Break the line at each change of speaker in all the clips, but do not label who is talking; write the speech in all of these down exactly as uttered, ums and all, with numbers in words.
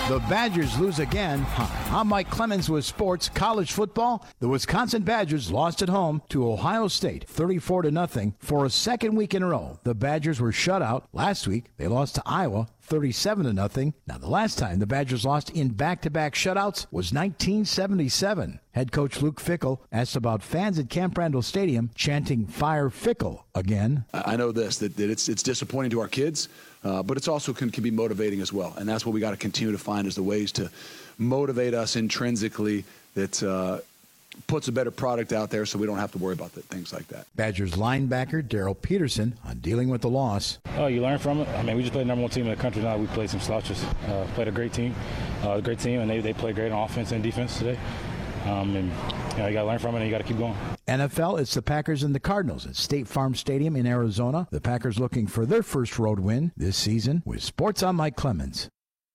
The Badgers lose again. Hi, I'm Mike Clemens with sports. College football. The Wisconsin Badgers lost at home to Ohio State, thirty-four to nothing, for a second week in a row. The Badgers were shut out last week. They lost to Iowa, thirty-seven to nothing. Now, the last time the Badgers lost in back-to-back shutouts was nineteen seventy-seven. Head coach Luke Fickell asked about fans at Camp Randall Stadium chanting "Fire Fickell" again.
I know this, that, that it's it's disappointing to our kids, uh, but it's also can, can be motivating as well. And that's what we got to continue to find is the ways to motivate us intrinsically that uh, puts a better product out there so we don't have to worry about the, things like that.
Badgers linebacker Daryl Peterson on dealing with the loss.
Oh, you learn from it. I mean, we just played the number one team in the country now. We played some slouches. Uh, played a great team, uh, a great team, and they, they played great on offense and defense today. Um, and you know, you got to learn from it, and you got to keep going.
N F L, it's the Packers and the Cardinals at State Farm Stadium in Arizona. The Packers looking for their first road win this season. With Sports, I'm Mike Clemens.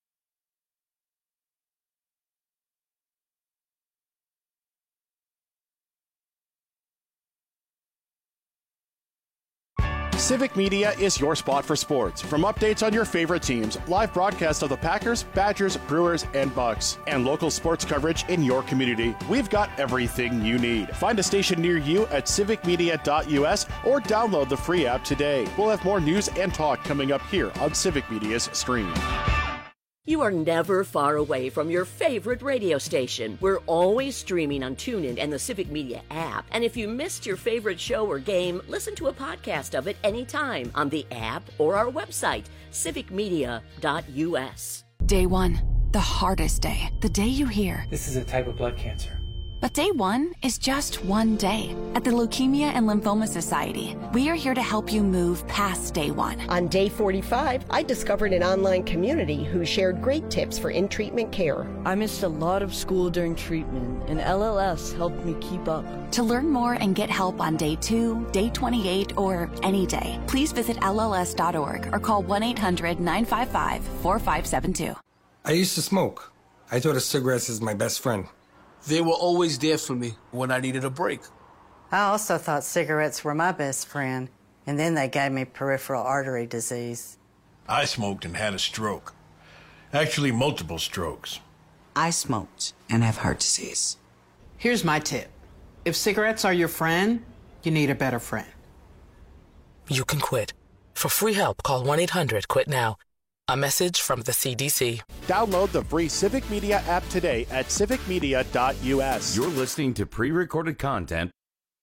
Civic Media is your spot for sports. From updates on your favorite teams, live broadcasts of the Packers, Badgers, Brewers, and Bucks, and local sports coverage in your community, we've got everything you need. Find a station near you at civic media dot u s or download the free app today. We'll have more news and talk coming up here on Civic Media's stream.
You are never far away from your favorite radio station. We're always streaming on TuneIn and the Civic Media app. And if you missed your favorite show or game, listen to a podcast of it anytime on the app or our website, civic media dot u s.
Day one, the hardest day. The day you hear,
"This is a type of blood cancer."
But day one is just one day. At the Leukemia and Lymphoma Society, we are here to help you move past day one.
On day forty-five, I discovered an online community who shared great tips for in-treatment care.
I missed a lot of school during treatment, and L L S helped me keep up.
To learn more and get help on day two, day twenty-eight, or any day, please visit L L S dot org or call one eight hundred nine five five four five seven two.
I used to smoke. I thought of cigarettes as my best friend.
They were always there for me when I needed a break.
I also thought cigarettes were my best friend, and then they gave me peripheral artery disease.
I smoked and had a stroke. Actually, multiple strokes.
I smoked and have heart disease.
Here's my tip. If cigarettes are your friend, you need a better friend.
You can quit. For free help, call one eight hundred quit now. A message from the C D C.
Download the free Civic Media app today at civic media dot u s.
You're listening to pre-recorded content.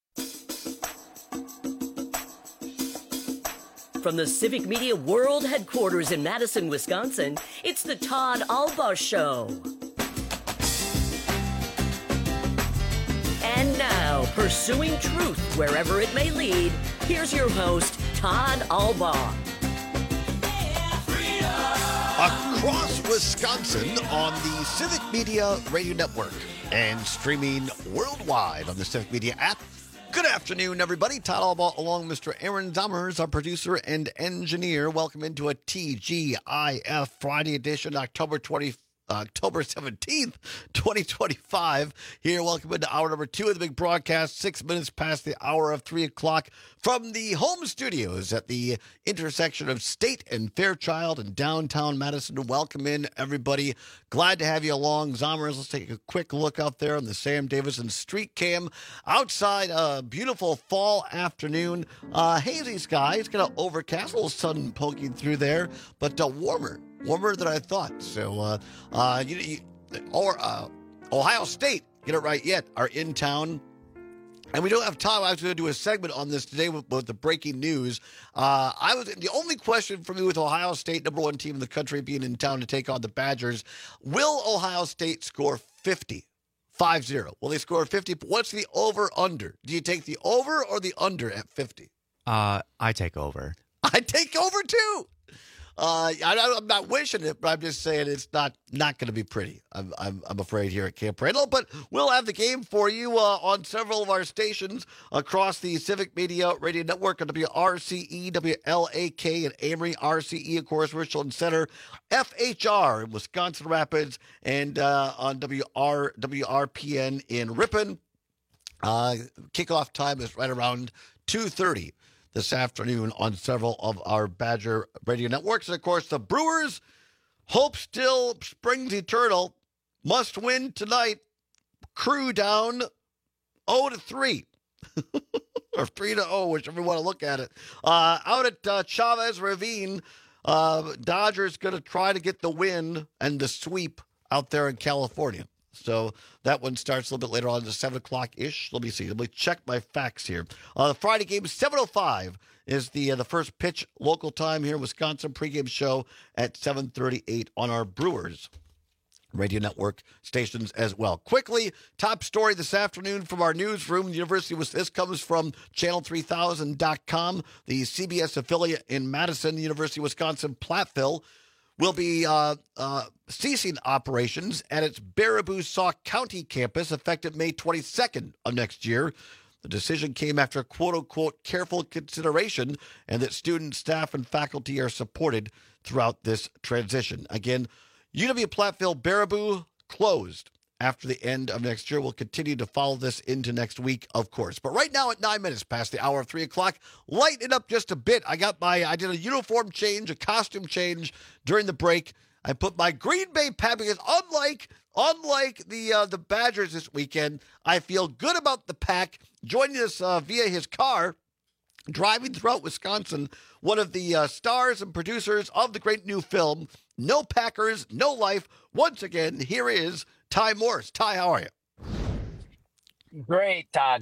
From the Civic Media World Headquarters in Madison, Wisconsin, it's the Todd Alba Show. And now, pursuing truth wherever it may lead, here's your host, Todd Alba.
Across Wisconsin on the Civic Media Radio Network and streaming worldwide on the Civic Media app. Good afternoon, everybody. Todd Alba along with Mister Aaron Zommers, our producer and engineer. Welcome into a T G I F Friday edition, October twentieth. October seventeenth, twenty twenty-five. Here, welcome into hour number two of the big broadcast, six minutes past the hour of three o'clock from the home studios at the intersection of State and Fairchild in downtown Madison. Welcome in, everybody. Glad to have you along. Zommers, let's take a quick look out there on the Sam Davison Street Cam. Outside, a beautiful fall afternoon. Uh, hazy skies, kind of overcast, a little sun poking through there, but uh, warmer. Warmer than I thought. So, uh, uh, you, you, or uh, Ohio State, get it right yet, are in town. And we don't have time. I was going to do a segment on this today with, with the breaking news. Uh, I was the only question for me with Ohio State, number one team in the country, being in town to take on the Badgers. Will Ohio State score fifty? five zero. Will they score fifty? What's the over-under? Do you take the over or the under at fifty?
Uh, I take over.
I take over, too. Uh, I, I'm not wishing it, but I'm just saying it's not not going to be pretty. I'm, I'm I'm afraid here at Camp Randall, but we'll have the game for you uh, on several of our stations across the Civic Media Radio Network on W R C E, W L A K, and Amory R C E, of course, Richland Center, F H R in Wisconsin Rapids, and uh, on W R W R P N in Ripon. Uh, kickoff time is right around two thirty. This afternoon on several of our Badger radio networks. And, of course, the Brewers Hope still springs eternal. Must win tonight. Crew down oh to three. Or three to oh, whichever you want to look at it. Uh, out at uh, Chavez Ravine, uh, Dodgers going to try to get the win and the sweep out there in California. So that one starts a little bit later on, to seven o'clock-ish. Let me see. Let me check my facts here. Uh, the Friday game, seven oh five, is the uh, the first pitch local time here. Wisconsin pregame show at seven thirty-eight on our Brewers Radio Network stations as well. Quickly, top story this afternoon from our newsroom. The University was this comes from channel three thousand dot com. The C B S affiliate in Madison, University of Wisconsin Platteville, will be uh, uh, ceasing operations at its Baraboo-Sauk County campus effective May twenty-second of next year. The decision came after quote-unquote careful consideration and that students, staff, and faculty are supported throughout this transition. Again, U W Platteville Baraboo closed after the end of next year. We'll continue to follow this into next week, of course. But right now at nine minutes past the hour of three o'clock, lighten it up just a bit. I got my, I did a uniform change, a costume change during the break. I put my Green Bay Packers, unlike, unlike the uh, the Badgers this weekend, I feel good about the Pack joining us uh, via his car, driving throughout Wisconsin, one of the uh, stars and producers of the great new film, No Packers, No Life. Once again, here is Ty Morris. Ty, how are you?
Great, Todd.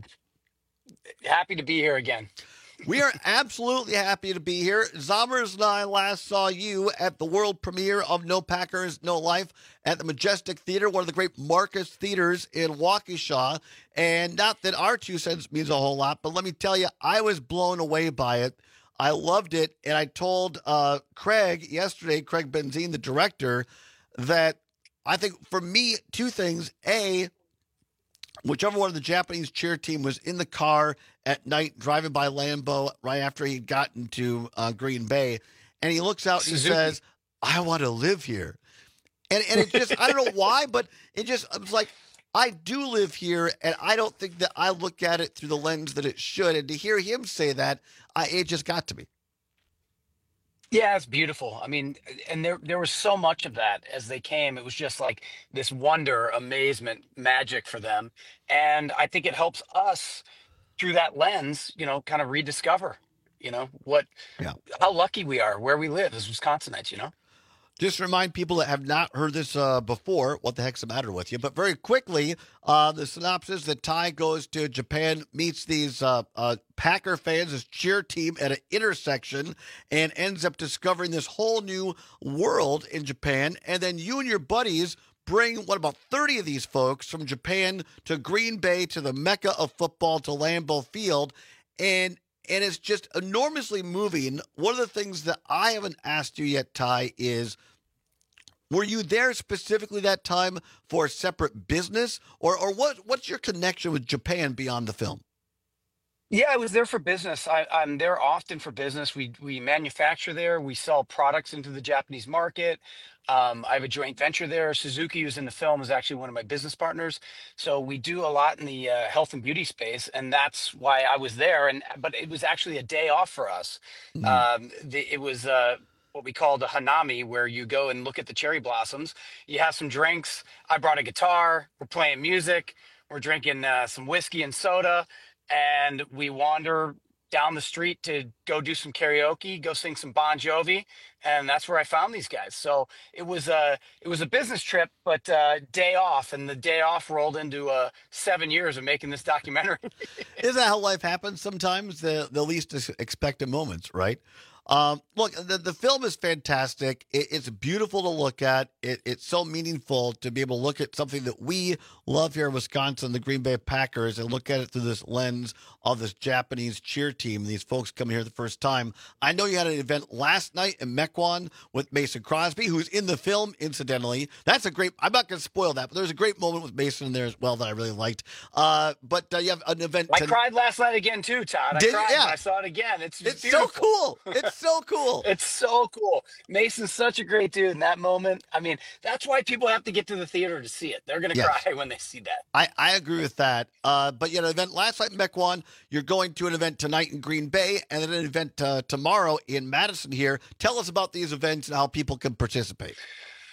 Happy to be here again.
We are absolutely happy to be here. Zommers and I last saw you at the world premiere of No Packers, No Life at the Majestic Theater, one of the great Marcus theaters in Waukesha. And not that our two cents means a whole lot, but let me tell you, I was blown away by it. I loved it. And I told uh, Craig yesterday, Craig Benzine, the director, that I think for me, two things. A, whichever one of the Japanese cheer team was in the car at night driving by Lambeau right after he'd gotten to uh, Green Bay, and he looks out and he says, I want to live here. And and it just, I don't know why, but it just, it was like, I do live here, and I don't think that I look at it through the lens that it should. And to hear him say that, I, it just got to me.
Yeah, it's beautiful. I mean, and there there was so much of that as they came. It was just like this wonder, amazement, magic for them. And I think it helps us through that lens, you know, kind of rediscover, you know, what,
yeah.
how lucky we are where we live as Wisconsinites, you know?
Just to remind people that have not heard this uh, before, what the heck's the matter with you? But very quickly, uh, the synopsis that Ty goes to Japan, meets these uh, uh, Packer fans, this cheer team at an intersection, and ends up discovering this whole new world in Japan. And then you and your buddies bring, what, about thirty of these folks from Japan to Green Bay, to the Mecca of football, to Lambeau Field. And And it's just enormously moving. One of the things that I haven't asked you yet, Ty, is were you there specifically that time for a separate business? Or or what? what's your connection with Japan beyond the film?
Yeah, I was there for business. I, I'm there often for business. We we manufacture there. We sell products into the Japanese market. Um, I have a joint venture there. Suzuki, who's in the film, is actually one of my business partners. So we do a lot in the uh, health and beauty space, and that's why I was there. And but it was actually a day off for us. Mm-hmm. Um, the, it was uh, what we called a hanami, where you go and look at the cherry blossoms. You have some drinks. I brought a guitar. We're playing music. We're drinking uh, some whiskey and soda, and we wander down the street to go do some karaoke, go sing some Bon Jovi, and that's where I found these guys. So it was a it was a business trip, but uh, day off, and the day off rolled into uh, seven years of making this documentary.
Isn't that how life happens sometimes? The the least expected moments, right? Um, look, the, the film is fantastic. It, it's beautiful to look at. It, it's so meaningful to be able to look at something that we love here in Wisconsin, the Green Bay Packers, and look at it through this lens of this Japanese cheer team. These folks coming here the first time. I know you had an event last night in Mequon with Mason Crosby, who's in the film, incidentally. That's a great, I'm not going to spoil that, but there's a great moment with Mason in there as well that I really liked. Uh, but uh, you have an event.
I
to,
cried last night again, too, Todd. I
Did,
cried
yeah.
when I saw it again. It's,
it's
beautiful.
so cool. It's so cool.
It's so cool. Mason's such a great dude in that moment. I mean, that's why people have to get to the theater to see it. They're going to
Yes.
cry when they see that.
I, I agree with that. Uh, but you had an event last night in Mequon. You're going to an event tonight in Green Bay, and then an event uh, tomorrow in Madison here. Tell us about these events and how people can participate.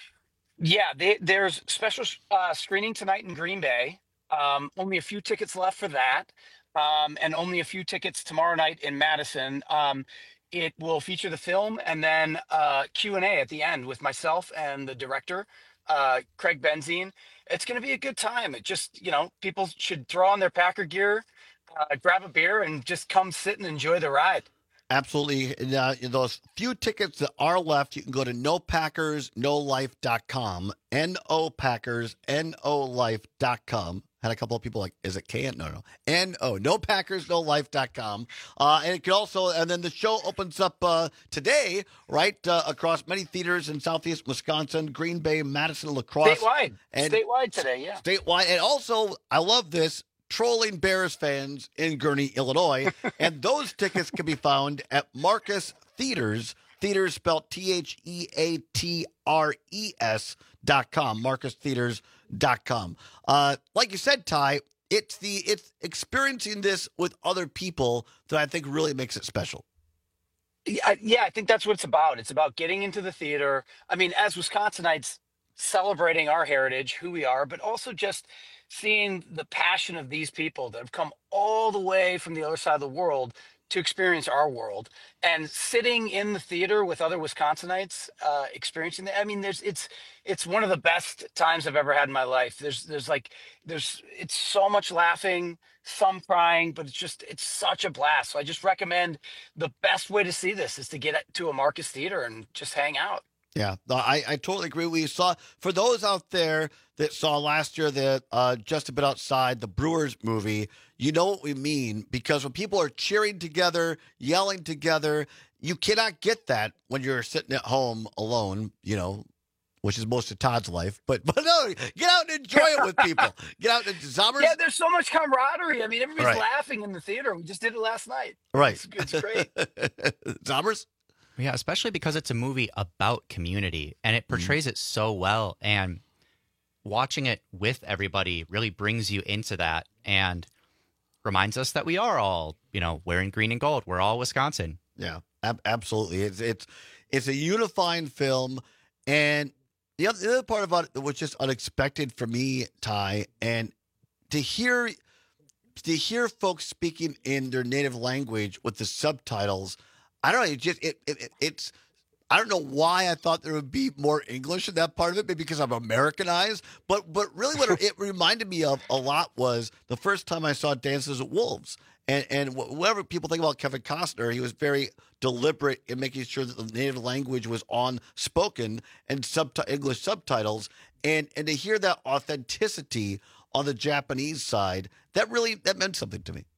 Yeah, they, there's special uh, screening tonight in Green Bay. Um, only a few tickets left for that, um, and only a few tickets tomorrow night in Madison. Um, it will feature the film and then uh, Q and A at the end with myself and the director, uh, Craig Benzine. It's going to be a good time. It just, you know, people should throw on their Packer gear, uh, grab a beer, and just come sit and enjoy the ride.
Absolutely. And, uh, those few tickets that are left, you can go to no packers no life dot com. N O Packers, N O life dot com. Had a couple of people like, is it K? No, no. N O, no packers no life dot com. Uh, and it can also, and then the show opens up uh, today, right, uh, across many theaters in Southeast Wisconsin, Green Bay, Madison, La Crosse.
Statewide.
And
Statewide today, yeah.
Statewide. And also, I love this, trolling Bears fans in Gurnee, Illinois. And those tickets can be found at Marcus Theaters, theaters spelled T H E A T R E S dot com, marcus theaters dot com. Uh, like you said, Ty, it's the it's experiencing this with other people that I think really makes it special.
Yeah, yeah, I think that's what it's about. It's about getting into the theater. I mean, as Wisconsinites, celebrating our heritage, who we are, but also just seeing the passion of these people that have come all the way from the other side of the world to experience our world, and sitting in the theater with other Wisconsinites, uh, experiencing that. I mean, there's it's it's one of the best times I've ever had in my life. There's there's like there's it's so much laughing, some crying, but it's just it's such a blast. So I just recommend the best way to see this is to get to a Marcus Theater and just hang out.
Yeah, no, I, I totally agree. We saw, for those out there that saw last year that uh, Just a Bit Outside, the Brewers movie, you know what we mean, because when people are cheering together, yelling together, you cannot get that when you're sitting at home alone, you know, which is most of Todd's life. But but no, get out and enjoy it with people. Get out and Zombers.
Yeah, there's so much camaraderie. I mean, everybody's
Right.
laughing in the theater. We just did it last night.
Right.
It's, it's great.
Zombers?
Yeah, especially because it's a movie about community and it portrays it so well. And watching it with everybody really brings you into that and reminds us that we are all, you know, wearing green and gold. We're all Wisconsin.
Yeah, ab- absolutely. It's it's it's a unifying film, and the other, the other part about it was just unexpected for me, Ty, and to hear to hear folks speaking in their native language with the subtitles. I don't know. It just it, it it's. I don't know why I thought there would be more English in that part of it, maybe because I'm Americanized. But but really, what it reminded me of a lot was the first time I saw Dances with Wolves, and and whatever people think about Kevin Costner, he was very deliberate in making sure that the native language was on spoken and subti- English subtitles, and and to hear that authenticity on the Japanese side, that really that meant something to me.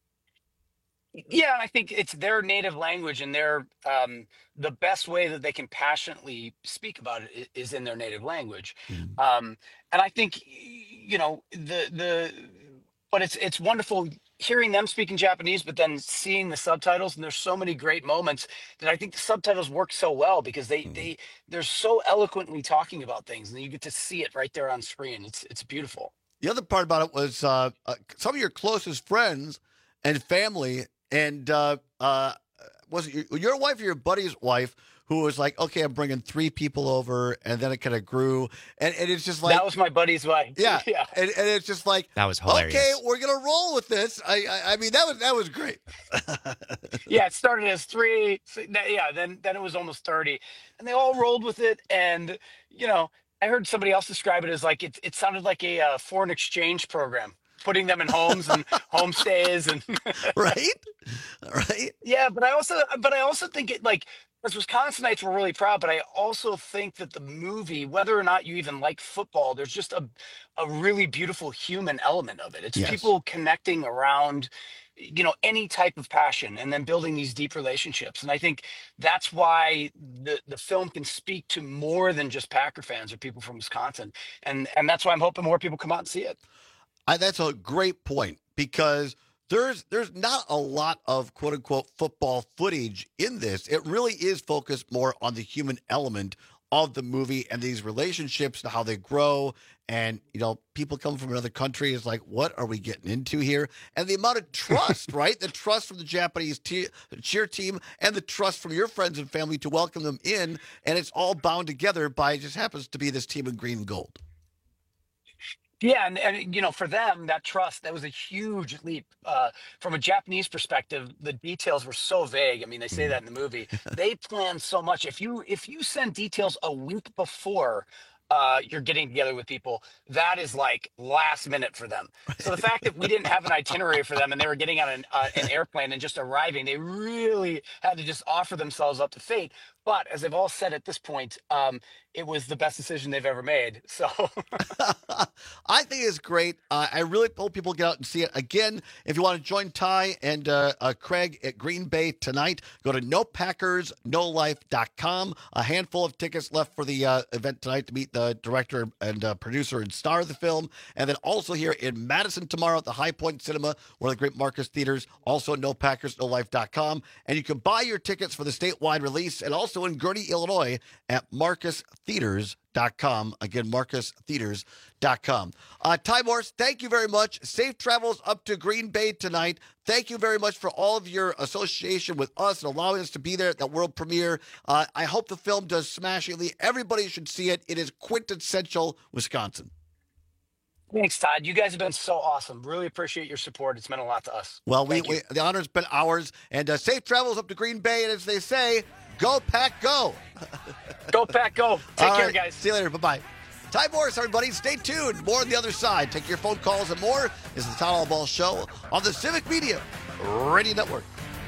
Yeah, I think it's their native language, and their um, the best way that they can passionately speak about it i- is in their native language. Um, and I think you know the the, but it's it's wonderful hearing them speak in Japanese, but then seeing the subtitles. And there's so many great moments that I think the subtitles work so well because they they they're so eloquently talking about things, and you get to see it right there on screen. It's it's beautiful.
The other part about it was uh, uh, some of your closest friends and family, and uh, uh, was it your, your wife or your buddy's wife who was like, okay, I'm bringing three people over, and then it kind of grew, and, and it's just like
That was my buddy's wife.
yeah,
yeah.
And, and it's just like
That was hilarious.
okay, we're gonna roll with this. I, I I mean that was that was great.
Yeah, it started as three. Yeah, then then it was almost thirty, and they all rolled with it. And you know, I heard somebody else describe it as like it. It sounded like a uh, foreign exchange program, putting them in homes and homestays and
right, right.
Yeah, but I also but I also think it like as Wisconsinites were really proud, but I also think that the movie, whether or not you even like football, there's just a a really beautiful human element of it. It's
Yes.
people connecting around, you know, any type of passion and then building these deep relationships. And I think that's why the the film can speak to more than just Packer fans or people from Wisconsin. And and that's why I'm hoping more people come out and see it.
I, that's a great point because there's there's not a lot of quote unquote football footage in this. It really is focused more on the human element of the movie and these relationships and how they grow. And, you know, people come from another country. It's like, what are we getting into here? And the amount of trust, right? The trust from the Japanese te- cheer team and the trust from your friends and family to welcome them in. And it's all bound together by, it just happens to be this team in green and gold.
Yeah, and, and you know, for them, that trust, that was a huge leap. Uh, from a Japanese perspective, the details were so vague. I mean, they say that in the movie. They plan so much. If you if you send details a week before uh, you're getting together with people, that is like last minute for them. So the fact that we didn't have an itinerary for them and they were getting on an, uh, an airplane and just arriving, they really had to just offer themselves up to fate. But as they've all said at this point, um, it was the best decision they've ever made. So
I think it's great. Uh, I really hope people get out and see it. Again, if you want to join Ty and uh, uh, Craig at Green Bay tonight, go to no packers no life dot com. A handful of tickets left for the uh, event tonight to meet the director and uh, producer and star of the film. And then also here in Madison tomorrow at the High Point Cinema, one of the great Marcus Theaters, also no packers no life dot com. And you can buy your tickets for the statewide release and also in Gurnee, Illinois at marcus theaters dot com. Again, marcus theaters dot com. Uh, Ty Morse, thank you very much. Safe travels up to Green Bay tonight. Thank you very much for all of your association with us and allowing us to be there at that world premiere. Uh, I hope the film does smashingly. Everybody should see it. It is quintessential Wisconsin.
thanks, Todd. You guys have been so awesome. Really appreciate your support. It's meant a lot to us.
Well, we, we the honor's been ours. And uh, safe travels up to Green Bay. And as they say, go Pack, go.
Go Pack, go. Take
All
care,
right.
guys.
See you later. Bye-bye. Ty Morris, everybody. Stay tuned. More on the other side. Take your phone calls and more. This is the Todd Ball Show on the Civic Media Radio Network.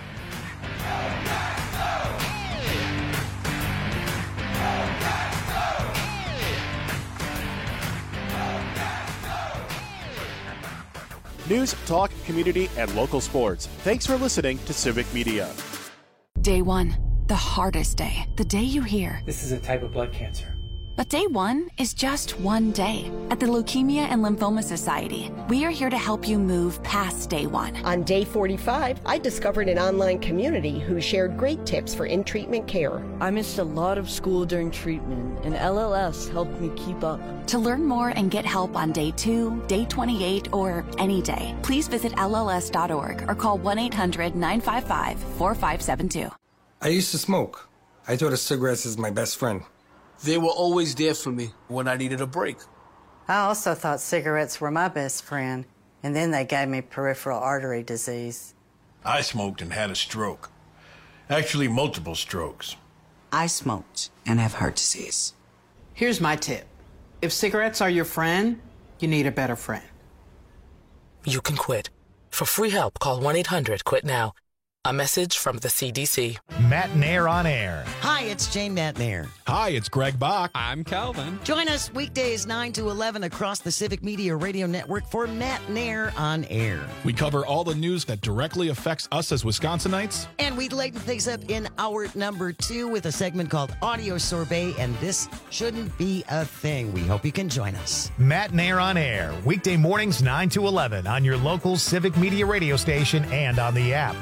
News, talk, community, and local sports. Thanks for listening to Civic Media.
Day one, the hardest day. The day you hear.
This is a type of blood cancer.
But day one is just one day. At the Leukemia and Lymphoma Society, we are here to help you move past day one.
On day forty-five, I discovered an online community who shared great tips for in-treatment care.
I missed a lot of school during treatment, and L L S helped me keep up.
To learn more and get help on day two, day twenty-eight, or any day, please visit L L S dot org or call one eight hundred nine five five four five seven two.
I used to smoke. I thought of cigarettes as my best friend.
They were always there for me when I needed a break.
I also thought cigarettes were my best friend, and then they gave me peripheral artery disease.
I smoked and had a stroke. Actually, multiple strokes.
I smoked and have heart disease.
Here's my tip. If cigarettes are your friend, you need a better friend.
You can quit. For free help, call one eight hundred quit now. A message from the C D C.
Matt Nair on air.
Hi, it's Jane Matt Nair.
Hi, it's Greg Bach.
I'm Calvin.
Join us weekdays nine to eleven across the Civic Media Radio Network for Matt Nair on air.
We cover all the news that directly affects us as Wisconsinites.
And we lighten things up in hour number two with a segment called Audio Sorbet, and this shouldn't be a thing. We hope you can join us.
Matt Nair on air, weekday mornings nine to eleven on your local Civic Media radio station and on the app.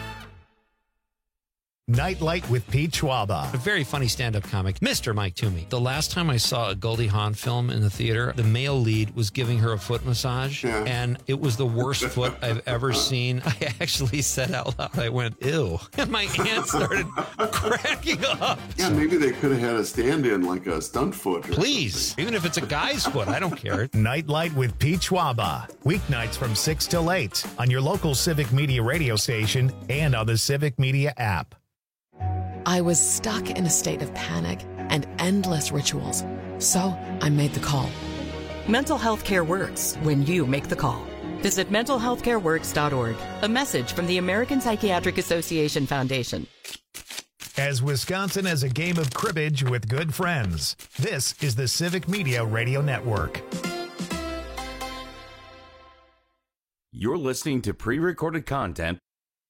Nightlight with Pete Schwaba.
A very funny stand-up comic, Mister Mike Toomey. The last time I saw a Goldie Hawn film in the theater, the male lead was giving her a foot massage, yeah. and it was the worst foot I've ever seen. I actually said out loud, I went, ew. And my aunt started cracking up.
Yeah, maybe they could have had a stand-in, like a stunt foot.
Please,
something.
even if it's a guy's foot, I don't care.
Nightlight with Pete Schwaba. Weeknights from six till eight on your local Civic Media radio station and on the Civic Media app.
I was stuck in a state of panic and endless rituals, so I made the call.
Mental health care works when you make the call. Visit mental health care works dot org. A message from the American Psychiatric Association Foundation.
As Wisconsin as a game of cribbage with good friends, this is the Civic Media Radio Network.
You're listening to pre-recorded content.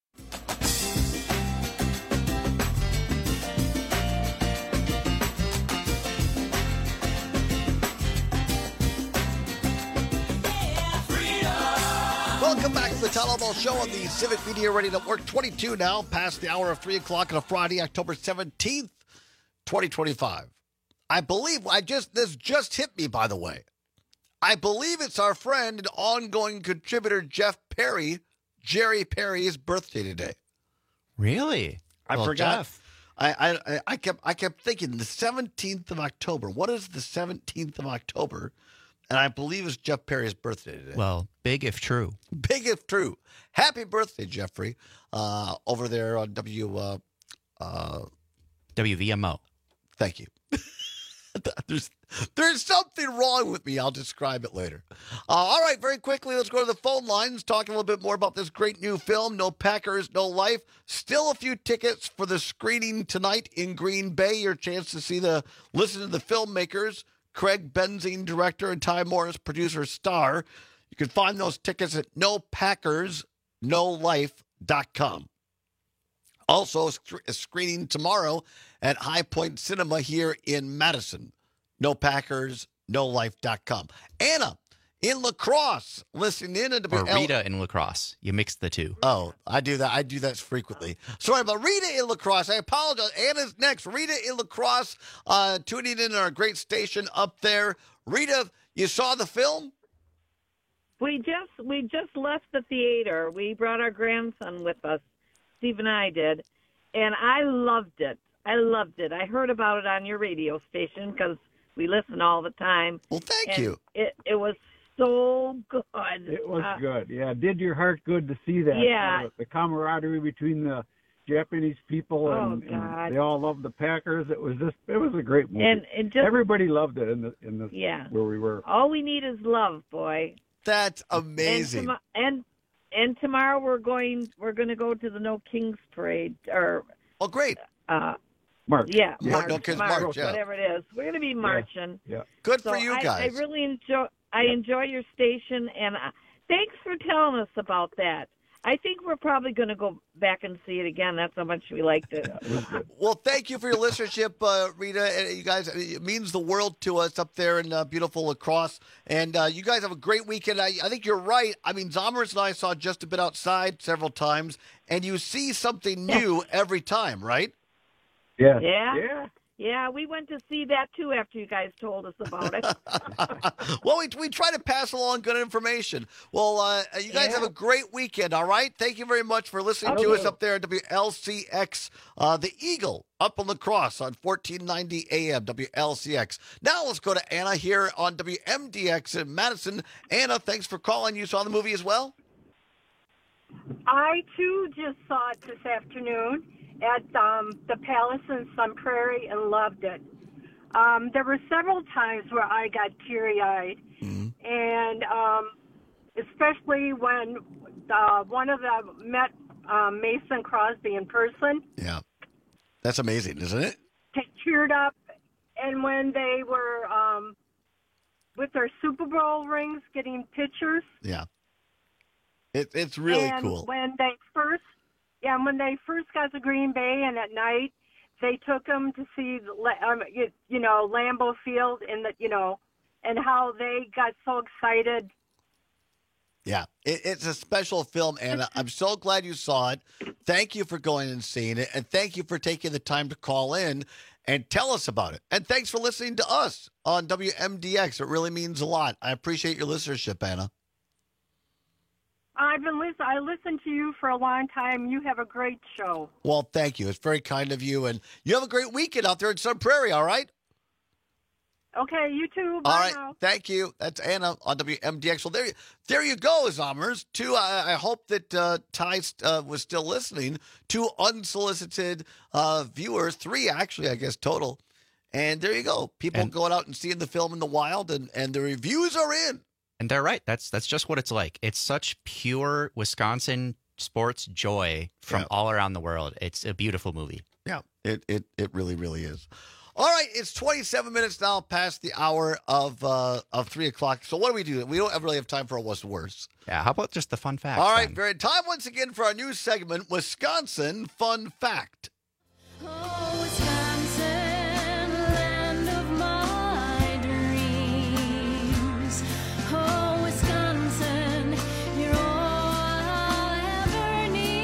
Welcome back to the Todd Ball Show on the Civic Media Radio Network. twenty-two now, past the hour of three o'clock on a Friday, October seventeenth, twenty twenty-five. I believe I just this just hit me, by the way. I believe it's our friend and ongoing contributor Jeff Perry, Jerry Perry's birthday today.
Really?
I
well,
forgot.
Jeff.
I, I I kept I kept thinking the seventeenth of October. What is the seventeenth of October? And I believe it's Jeff Perry's birthday today.
Well, big if true.
Big if true. Happy birthday, Jeffrey, uh, over there on W uh, uh,
W V M O.
Thank you. There's there's something wrong with me. I'll describe it later. Uh, all right, very quickly, let's go to the phone lines, talking a little bit more about this great new film, No Packers, No Life. Still a few tickets for the screening tonight in Green Bay. Your chance to see the, listen to the filmmakers, Craig Benzine, director, and Ty Morris, producer, star. You can find those tickets at no packers no life dot com. Also, a screening tomorrow at High Point Cinema here in Madison. no packers no life dot com. Anna in La Crosse, listening in at
Or Rita in La Crosse. You mixed the two.
Oh, I do that. I do that frequently. Sorry about Rita in La Crosse. I apologize. Anna's next. Rita in La Crosse, uh, tuning in on our great station up there. Rita, you saw the film?
We just we just left the theater. We brought our grandson with us. Steve and I did, and I loved it. I loved it. I heard about it on your radio station because we listen all the time.
Well, thank
and
you.
It it was so good.
It was
Uh,
good. Yeah, it did your heart good to see that.
Yeah.
Uh, the camaraderie between the Japanese people
Oh,
and,
God.
and they all loved the Packers. It was just it was a great movie.
And- and just-
everybody loved it in the in the
Yeah.
where we were.
All we need is love, boy.
That's amazing.
And, tomo- and and tomorrow we're going we're going to go to the No Kings Parade or
oh great
uh
March.
yeah,
Yeah,
March,
No Kings
March,
March, yeah.
whatever it is. We're going to be marching.
Yeah.
Good
So
for you
I,
guys.
I really enjoy I enjoy your station, and uh, thanks for telling us about that. I think we're probably going to go back and see it again. That's how much we liked it.
Well, thank you for your listenership, uh, Rita. And you guys, it means the world to us up there in uh, beautiful La Crosse. And uh, you guys have a great weekend. I, I think you're right. I mean, Zommers and I saw Just a Bit Outside several times, and you see something new every time, right?
Yeah.
Yeah.
Yeah.
Yeah, we went to see that too after you guys told us about it.
Well, we, we try to pass along good information. Well, uh, you guys
Yeah.
have a great weekend, all right? Thank you very much for listening to
Okay.
us up there at W L C X, uh, the Eagle, up on La Crosse on fourteen ninety A M, W L C X. Now let's go to Anna here on W M D X in Madison. Anna, thanks for calling. You saw the movie as well?
I, too, just saw it this afternoon at um, the Palace in Sun Prairie and loved it. Um, there were several times where I got teary-eyed, and um, especially when uh, one of them met um, Mason Crosby in person.
Yeah. That's amazing, isn't it?
They teared up, and when they were um, with their Super Bowl rings getting pictures.
Yeah. It, it's really
and
cool.
when they first, yeah, when they first got to Green Bay, and at night they took them to see, the, La- um, you, you know, Lambeau Field, and the, you know, and how they got so excited.
Yeah, it, it's a special film, Anna. I'm so glad you saw it. Thank you for going and seeing it, and thank you for taking the time to call in and tell us about it. And thanks for listening to us on W M D X. It really means a lot. I appreciate your listenership, Anna.
I've been listen. I listened to you for a long time. You have a great show.
Well, thank you. It's very kind of you, and you have a great weekend out there in Sun Prairie, all right?
Okay, you too. Bye
All right,
now.
thank you. That's Anna on W M D X. Well, there, you- there you go, Zommers. Two, I, I hope that uh, Ty uh, was still listening. Two unsolicited uh, viewers, three actually, I guess, total. And there you go. People
And-
going out and seeing the film in the wild, and, and the reviews are in.
And they're right. That's that's just what it's like. It's such pure Wisconsin sports joy from
Yeah.
all around the world. It's a beautiful movie.
Yeah, it, it, it really, really is. All right, it's twenty-seven minutes now past the hour of uh, of three o'clock. So what do we do? We don't really have time for a what's worse.
Yeah, how about just the fun facts?
All right,
then?
very time once again for our new segment, Wisconsin Fun Fact.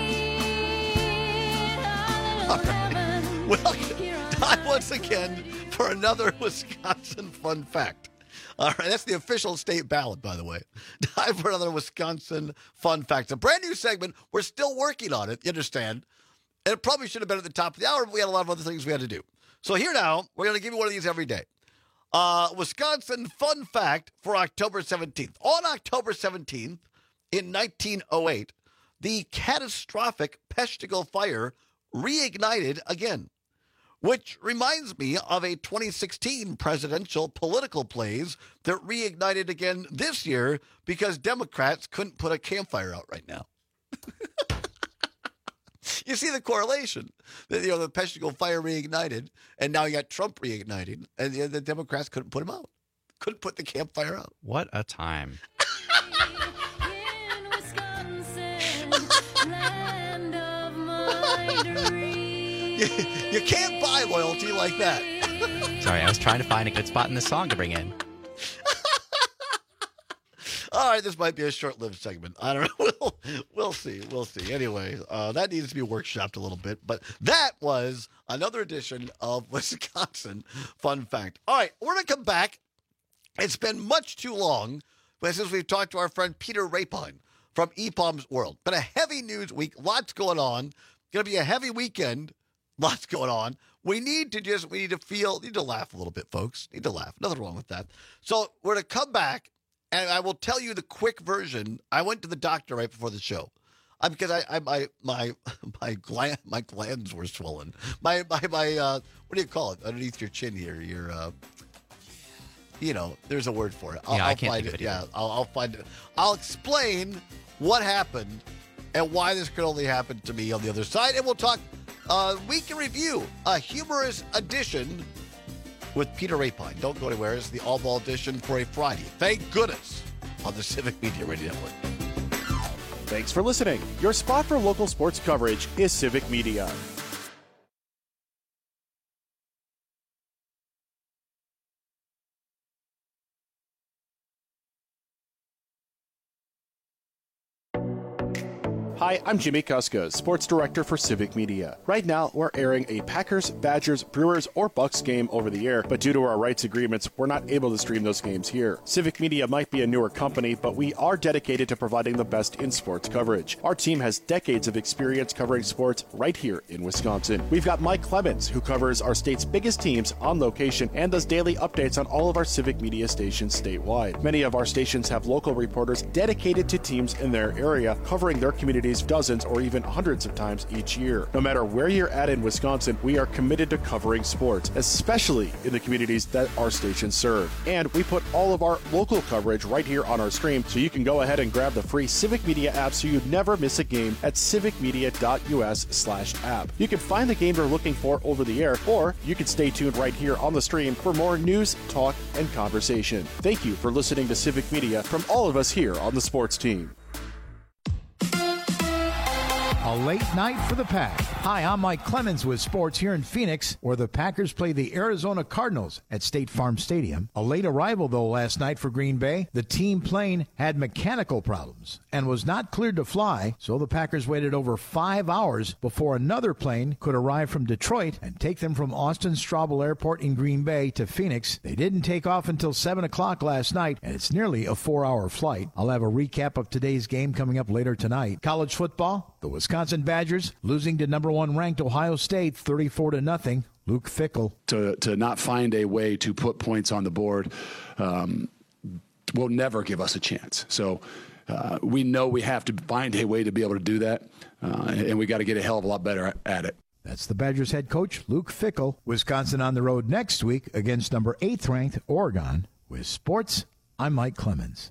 Welcome time once again for another Wisconsin fun fact. All right, that's the official state ballot, by the way. Time for another Wisconsin fun fact. It's a brand new segment. We're still working on it, you understand? And it probably should have been at the top of the hour, but we had a lot of other things we had to do. So here now, we're going to give you one of these every day. Uh, Wisconsin fun fact for October seventeenth. On October seventeenth, in nineteen oh eight, the catastrophic Peshtigo fire reignited again, which reminds me of a twenty sixteen presidential political plays that reignited again this year because Democrats couldn't put a campfire out right now. You see the correlation. The, you know, the Peshtigo fire reignited, and now you got Trump reigniting, and the, the Democrats couldn't put him out. Couldn't put the campfire out.
What a time.
you, you can't buy loyalty like that.
Sorry, I was trying to find a good spot in the song to bring in.
All right, this might be a short-lived segment. I don't know. We'll, we'll see. We'll see. Anyway, uh, that needs to be workshopped a little bit. But that was another edition of Wisconsin Fun Fact. All right, we're going to come back. It's been much too long since we've talked to our friend Peter Rapine from E P O M's World. Been a heavy news week. Lots going on. Going to be a heavy weekend. Lots going on. We need to just, we need to feel, need to laugh a little bit, folks. Need to laugh. Nothing wrong with that. So we're going to come back. And I will tell you the quick version. I went to the doctor right before the show uh, because I, I my my my gland my glands were swollen. My my my uh, what do you call it underneath your chin here? Your uh, you know, there's a word for it. I'll,
yeah, I
I'll
can't
find
think
it.
of it
Yeah, I'll, I'll find it. I'll explain what happened and why this could only happen to me on the other side, and we'll talk uh, week in review, a humorous edition with Peter Rapine. Don't go anywhere. It's the All Ball edition for a Friday. Thank goodness on the Civic Media Radio Network.
Thanks for listening. Your spot for local sports coverage is Civic Media. Hi, I'm Jimmy Kuska, Sports Director for Civic Media. Right now, we're airing a Packers, Badgers, Brewers, or Bucks game over the air, but due to our rights agreements, we're not able to stream those games here. Civic Media might be a newer company, but we are dedicated to providing the best in sports coverage. Our team has decades of experience covering sports right here in Wisconsin. We've got Mike Clemens, who covers our state's biggest teams on location and does daily updates on all of our Civic Media stations statewide. Many of our stations have local reporters dedicated to teams in their area, covering their communities dozens or even hundreds of times each year. No matter where you're at in Wisconsin, we are committed to covering sports, especially in the communities that our stations serve. And we put all of our local coverage right here on our stream, so you can go ahead and grab the free Civic Media app so you never miss a game at civicmedia.us slash app. You can find the game you're looking for over the air, or you can stay tuned right here on the stream for more news, talk, and conversation. Thank you for listening to Civic Media from all of us here on the sports team.
A late night for the Pack. Hi, I'm Mike Clemens with sports here in Phoenix, where the Packers play the Arizona Cardinals at State Farm Stadium. A late arrival, though, last night for Green Bay. The team plane had mechanical problems and was not cleared to fly, so the Packers waited over five hours before another plane could arrive from Detroit and take them from Austin Straubel Airport in Green Bay to Phoenix. They didn't take off until seven o'clock last night, and it's nearly a four-hour flight. I'll have a recap of today's game coming up later tonight. College football, the Wisconsin Badgers losing to number one ranked Ohio State thirty-four to nothing. Luke Fickell.
To to not find a way to put points on the board um, will never give us a chance. So uh, we know we have to find a way to be able to do that, uh, and we got to get a hell of a lot better at it.
That's the Badgers head coach, Luke Fickell. Wisconsin on the road next week against number eighth ranked Oregon. With sports, I'm Mike Clemens.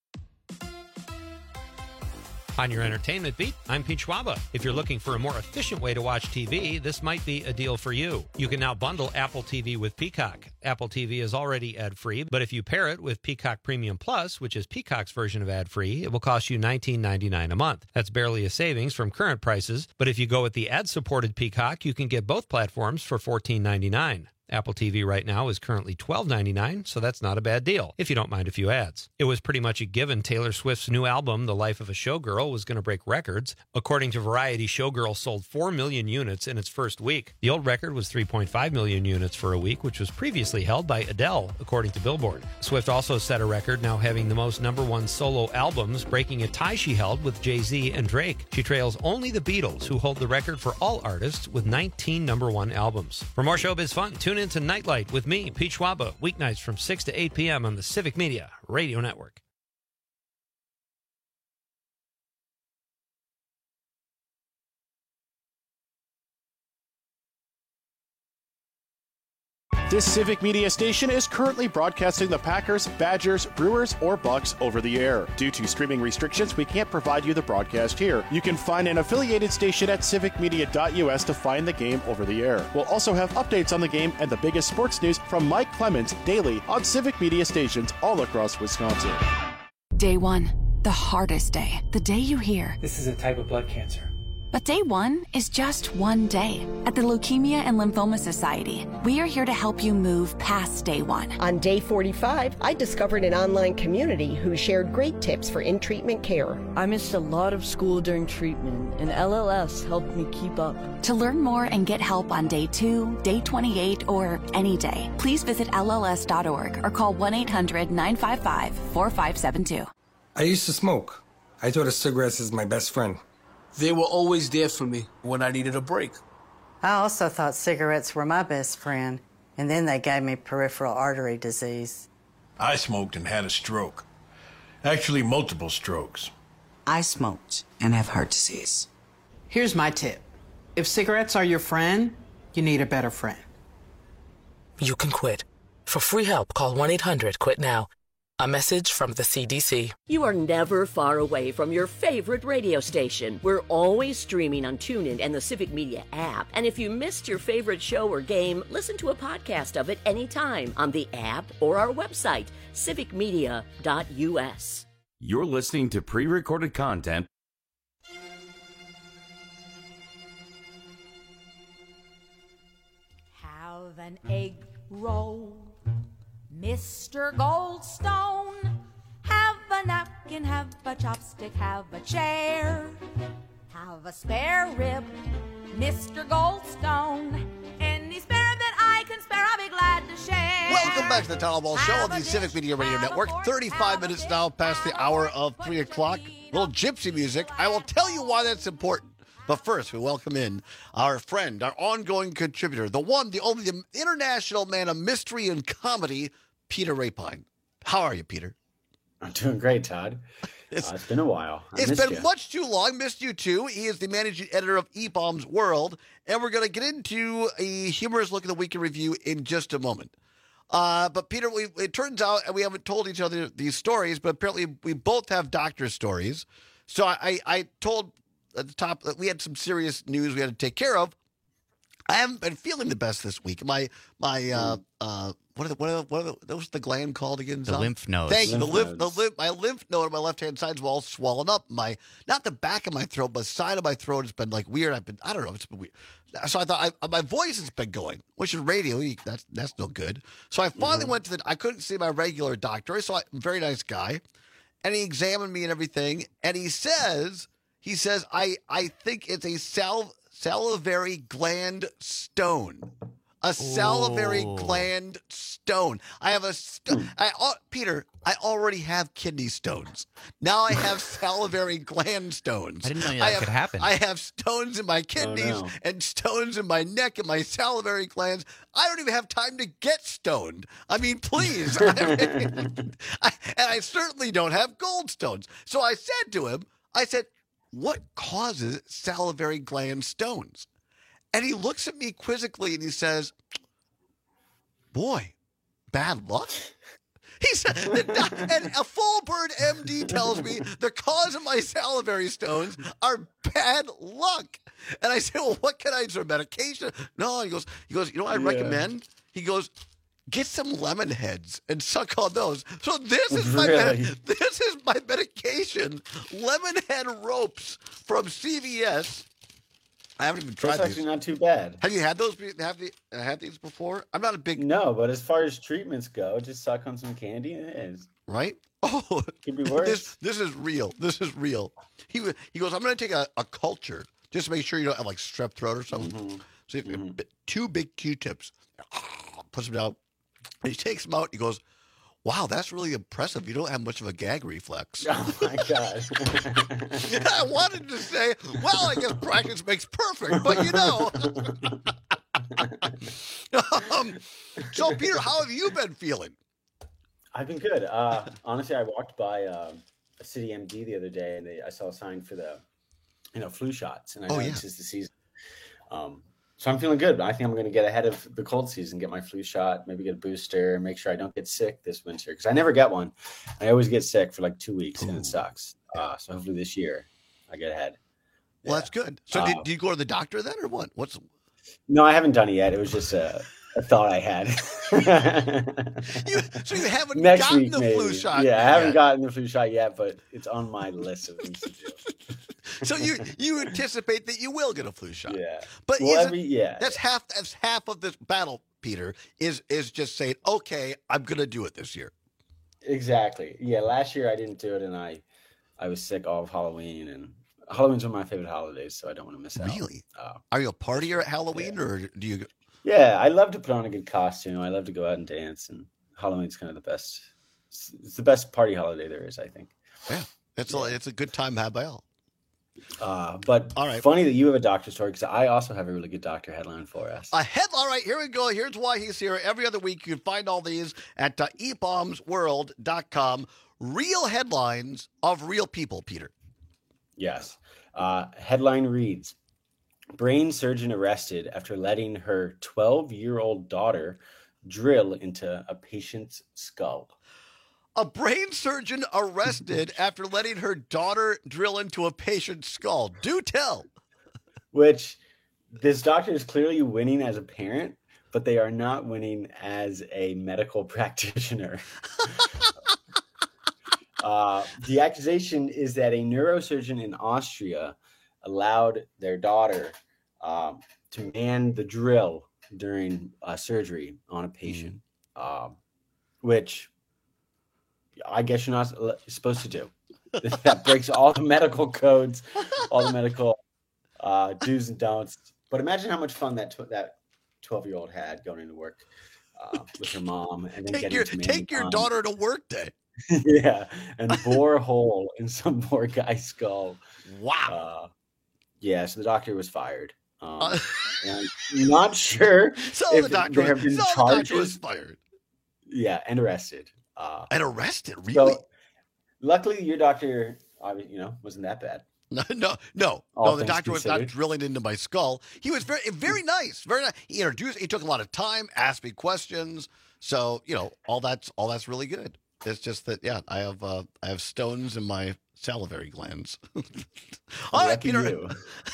On your entertainment beat, I'm Pete Schwaba. If you're looking for a more efficient way to watch T V, this might be a deal for you. You can now bundle Apple T V with Peacock. Apple T V is already ad-free, but if you pair it with Peacock Premium Plus, which is Peacock's version of ad-free, it will cost you nineteen ninety-nine a month. That's barely a savings from current prices, but if you go with the ad-supported Peacock, you can get both platforms for fourteen ninety-nine. Apple T V right now is currently twelve ninety-nine, so that's not a bad deal, if you don't mind a few ads. It was pretty much a given Taylor Swift's new album, The Life of a Showgirl, was going to break records. According to Variety, Showgirl sold four million units in its first week. The old record was three point five million units for a week, which was previously held by Adele, according to Billboard. Swift also set a record, now having the most number one solo albums, breaking a tie she held with Jay-Z and Drake. She trails only the Beatles, who hold the record for all artists with nineteen number one albums. For more showbiz fun, tune in to Nightlight with me, Pete Schwaba, weeknights from six to eight p.m. on the Civic Media Radio Network.
This Civic Media station is currently broadcasting the Packers, Badgers, Brewers, or Bucks over the air. Due to streaming restrictions, we can't provide you the broadcast here. You can find an affiliated station at civic media dot u s to find the game over the air. We'll also have updates on the game and the biggest sports news from Mike Clemens daily on Civic Media stations all across Wisconsin.
Day one, the hardest day. The day you hear,
"This is a type of blood cancer."
But day one is just one day. At the Leukemia and Lymphoma Society, we are here to help you move past day one.
On day forty-five, I discovered an online community who shared great tips for in-treatment care.
I missed a lot of school during treatment, and L L S helped me keep up.
To learn more and get help on day two, day twenty-eight, or any day, please visit L L S dot org or call one eight hundred nine five five four five seven two.
I used to smoke. I thought of cigarettes as my best friend.
They were always there for me when I needed a break.
I also thought cigarettes were my best friend, and then they gave me peripheral artery disease.
I smoked and had a stroke. Actually, multiple strokes.
I smoked and have heart disease.
Here's my tip. If cigarettes are your friend, you need a better friend.
You can quit. For free help, call one eight hundred quit now. A message from the C D C.
You are never far away from your favorite radio station. We're always streaming on TuneIn and the Civic Media app. And if you missed your favorite show or game, listen to a podcast of it anytime on the app or our website, civic media dot u s.
You're listening to pre-recorded content.
Have an egg roll, Mister Goldstone. Have a napkin, have a chopstick, have a chair. Have a spare rib, Mister Goldstone. Any spare rib that I can spare, I'll be glad to share.
Welcome back to the Town Ball Show on the Civic Media Radio Network. thirty-five minutes now past the hour of three o'clock. Little gypsy music. I will tell you why that's important. But first, we welcome in our friend, our ongoing contributor, the one, the only, the international man of mystery and comedy, Peter Rapine. How are you, Peter?
I'm doing great, Todd. It's, uh, it's been a while. I
it's been
you.
much too long. Missed you, too. He is the managing editor of E-Bombs World, and we're going to get into a humorous look at the week in review in just a moment. Uh, but, Peter, we, it turns out, and we haven't told each other these stories, but apparently we both have doctor stories. So I, I, I told at the top that we had some serious news we had to take care of. I haven't been feeling the best this week. My my uh uh what are the, what are the, what are the, what was the gland called again?
The lymph nodes.
Thank you.
Lymph
The lymph, the
nodes.
lymph, my lymph node on my left hand side's all swollen up. My not the back of my throat, but the side of my throat has been like weird. I've been I don't know. It's been weird. So I thought I, my voice has been going, which is radio. you- That's that's no good. So I finally went to the. I couldn't see my regular doctor. So I, very nice guy, and he examined me and everything, and he says he says I I think it's a sal, salivary gland stone. A salivary
Ooh.
gland stone. I have a st- I uh, Peter. I already have kidney stones. Now I have salivary gland stones.
I didn't know that
I have,
could happen.
I have stones in my kidneys
no.
and stones in my neck and my salivary glands. I don't even have time to get stoned. I mean, please. I mean, I, and I certainly don't have gold stones. So I said to him, I said, "What causes salivary gland stones?" And he looks at me quizzically and he says, "Boy, bad luck." He said, and a full bird M D tells me the cause of my salivary stones are bad luck. And I said, "Well, what can I do? Medication?" No, he goes, he goes, "You know what I
Yeah.
recommend?" He goes, "Get some lemon heads and suck on those." So this is my
Really?
med- this is my medication, lemon head ropes from C V S. I haven't even tried
That's actually
these.
not too bad.
Have you had those? Have the had these before? I'm not a big
No, but as far as treatments go, just suck on some candy and it is.
right. Oh,
Could be worse.
this this is real. This is real. He wa- he goes. I'm going to take a, a culture just to make sure you don't have like strep throat or something.
Mm-hmm.
So he, mm-hmm. two big Q-tips, puts them down. And he takes them out. And he goes, "Wow, that's really impressive. You don't have much of a gag reflex."
Oh my god!
I wanted to say, well, I guess practice makes perfect, but you know. um, so, Peter, how have you been feeling?
I've been good. Uh, honestly, I walked by um, a City M D the other day, and they, I saw a sign for the, you know, flu shots, and I know
Oh, yeah.
this is the season. Um, so I'm feeling good. I think I'm going to get ahead of the cold season, get my flu shot, maybe get a booster, and make sure I don't get sick this winter because I never get one. I always get sick for like two weeks, and it sucks. Uh, so hopefully this year I get ahead.
Well, that's good. So,
Uh,
did, did you go to the doctor then, or what? What's
No, I haven't done it yet. It was just a, a thought I had.
you? So you haven't
Next
gotten
week,
the
maybe.
flu shot?
Yeah, I haven't
yet.
gotten the flu shot yet, but it's on my list of things to do.
So you you anticipate that you will get a flu shot?
Yeah.
But
Well,
isn't-
every- yeah.
that's half. That's half of this battle, Peter. Is is just saying, okay, I'm going to do it this year.
Exactly. Yeah, last year I didn't do it, and I, I was sick all of Halloween, and Halloween's one of my favorite holidays, so I don't want to miss out.
Really?
Uh,
Are you a partier at Halloween, or do you?
yeah, I love to put on a good costume. I love to go out and dance, and Halloween's kind of the best. It's, it's the best party holiday there is, I think.
Yeah, it's a it's a good time to have by all.
Uh, but
All right.
funny that you have a doctor story because I also have a really good doctor headline for us.
A head. All right, here we go. Here's why he's here. Every other week, you can find all these at uh, e bombs world dot com. Real headlines of real people, Peter.
Yes. Uh, headline reads, brain surgeon arrested after letting her twelve-year-old daughter drill into a patient's skull.
A brain surgeon arrested after letting her daughter drill into a patient's skull. Do tell.
Which this doctor is clearly winning as a parent, but they are not winning as a medical practitioner. uh, the accusation is that a neurosurgeon in Austria allowed their daughter um, to man the drill during uh, surgery on a patient, mm. um, which I guess you're not supposed to do. That breaks all the medical codes, all the medical uh, do's and don'ts. But imagine how much fun that tw- that twelve-year-old had going into work uh, with her mom, and then
Take
getting
your
to man
take your
mom.
daughter to work day.
Yeah, and bore a hole in some poor guy's skull.
Wow.
Uh, yeah, so the doctor was fired. Um,
Uh,
and I'm not sure
So
if
the doctor,
there have been
so the
charges.
doctor was fired
Yeah, and arrested. Uh,
and arrested. Really?
So, luckily, your doctor, obvi- you know, wasn't that bad.
No, no, no,
All
no. The
things
doctor was not
considered.
drilling into my skull. He was very, very nice. Very nice. He introduced. He took a lot of time, asked me questions. So you know, all that's all that's really good. It's just that, yeah, I have uh, I have stones in my salivary glands. all right,
Lucky
Peter.
you.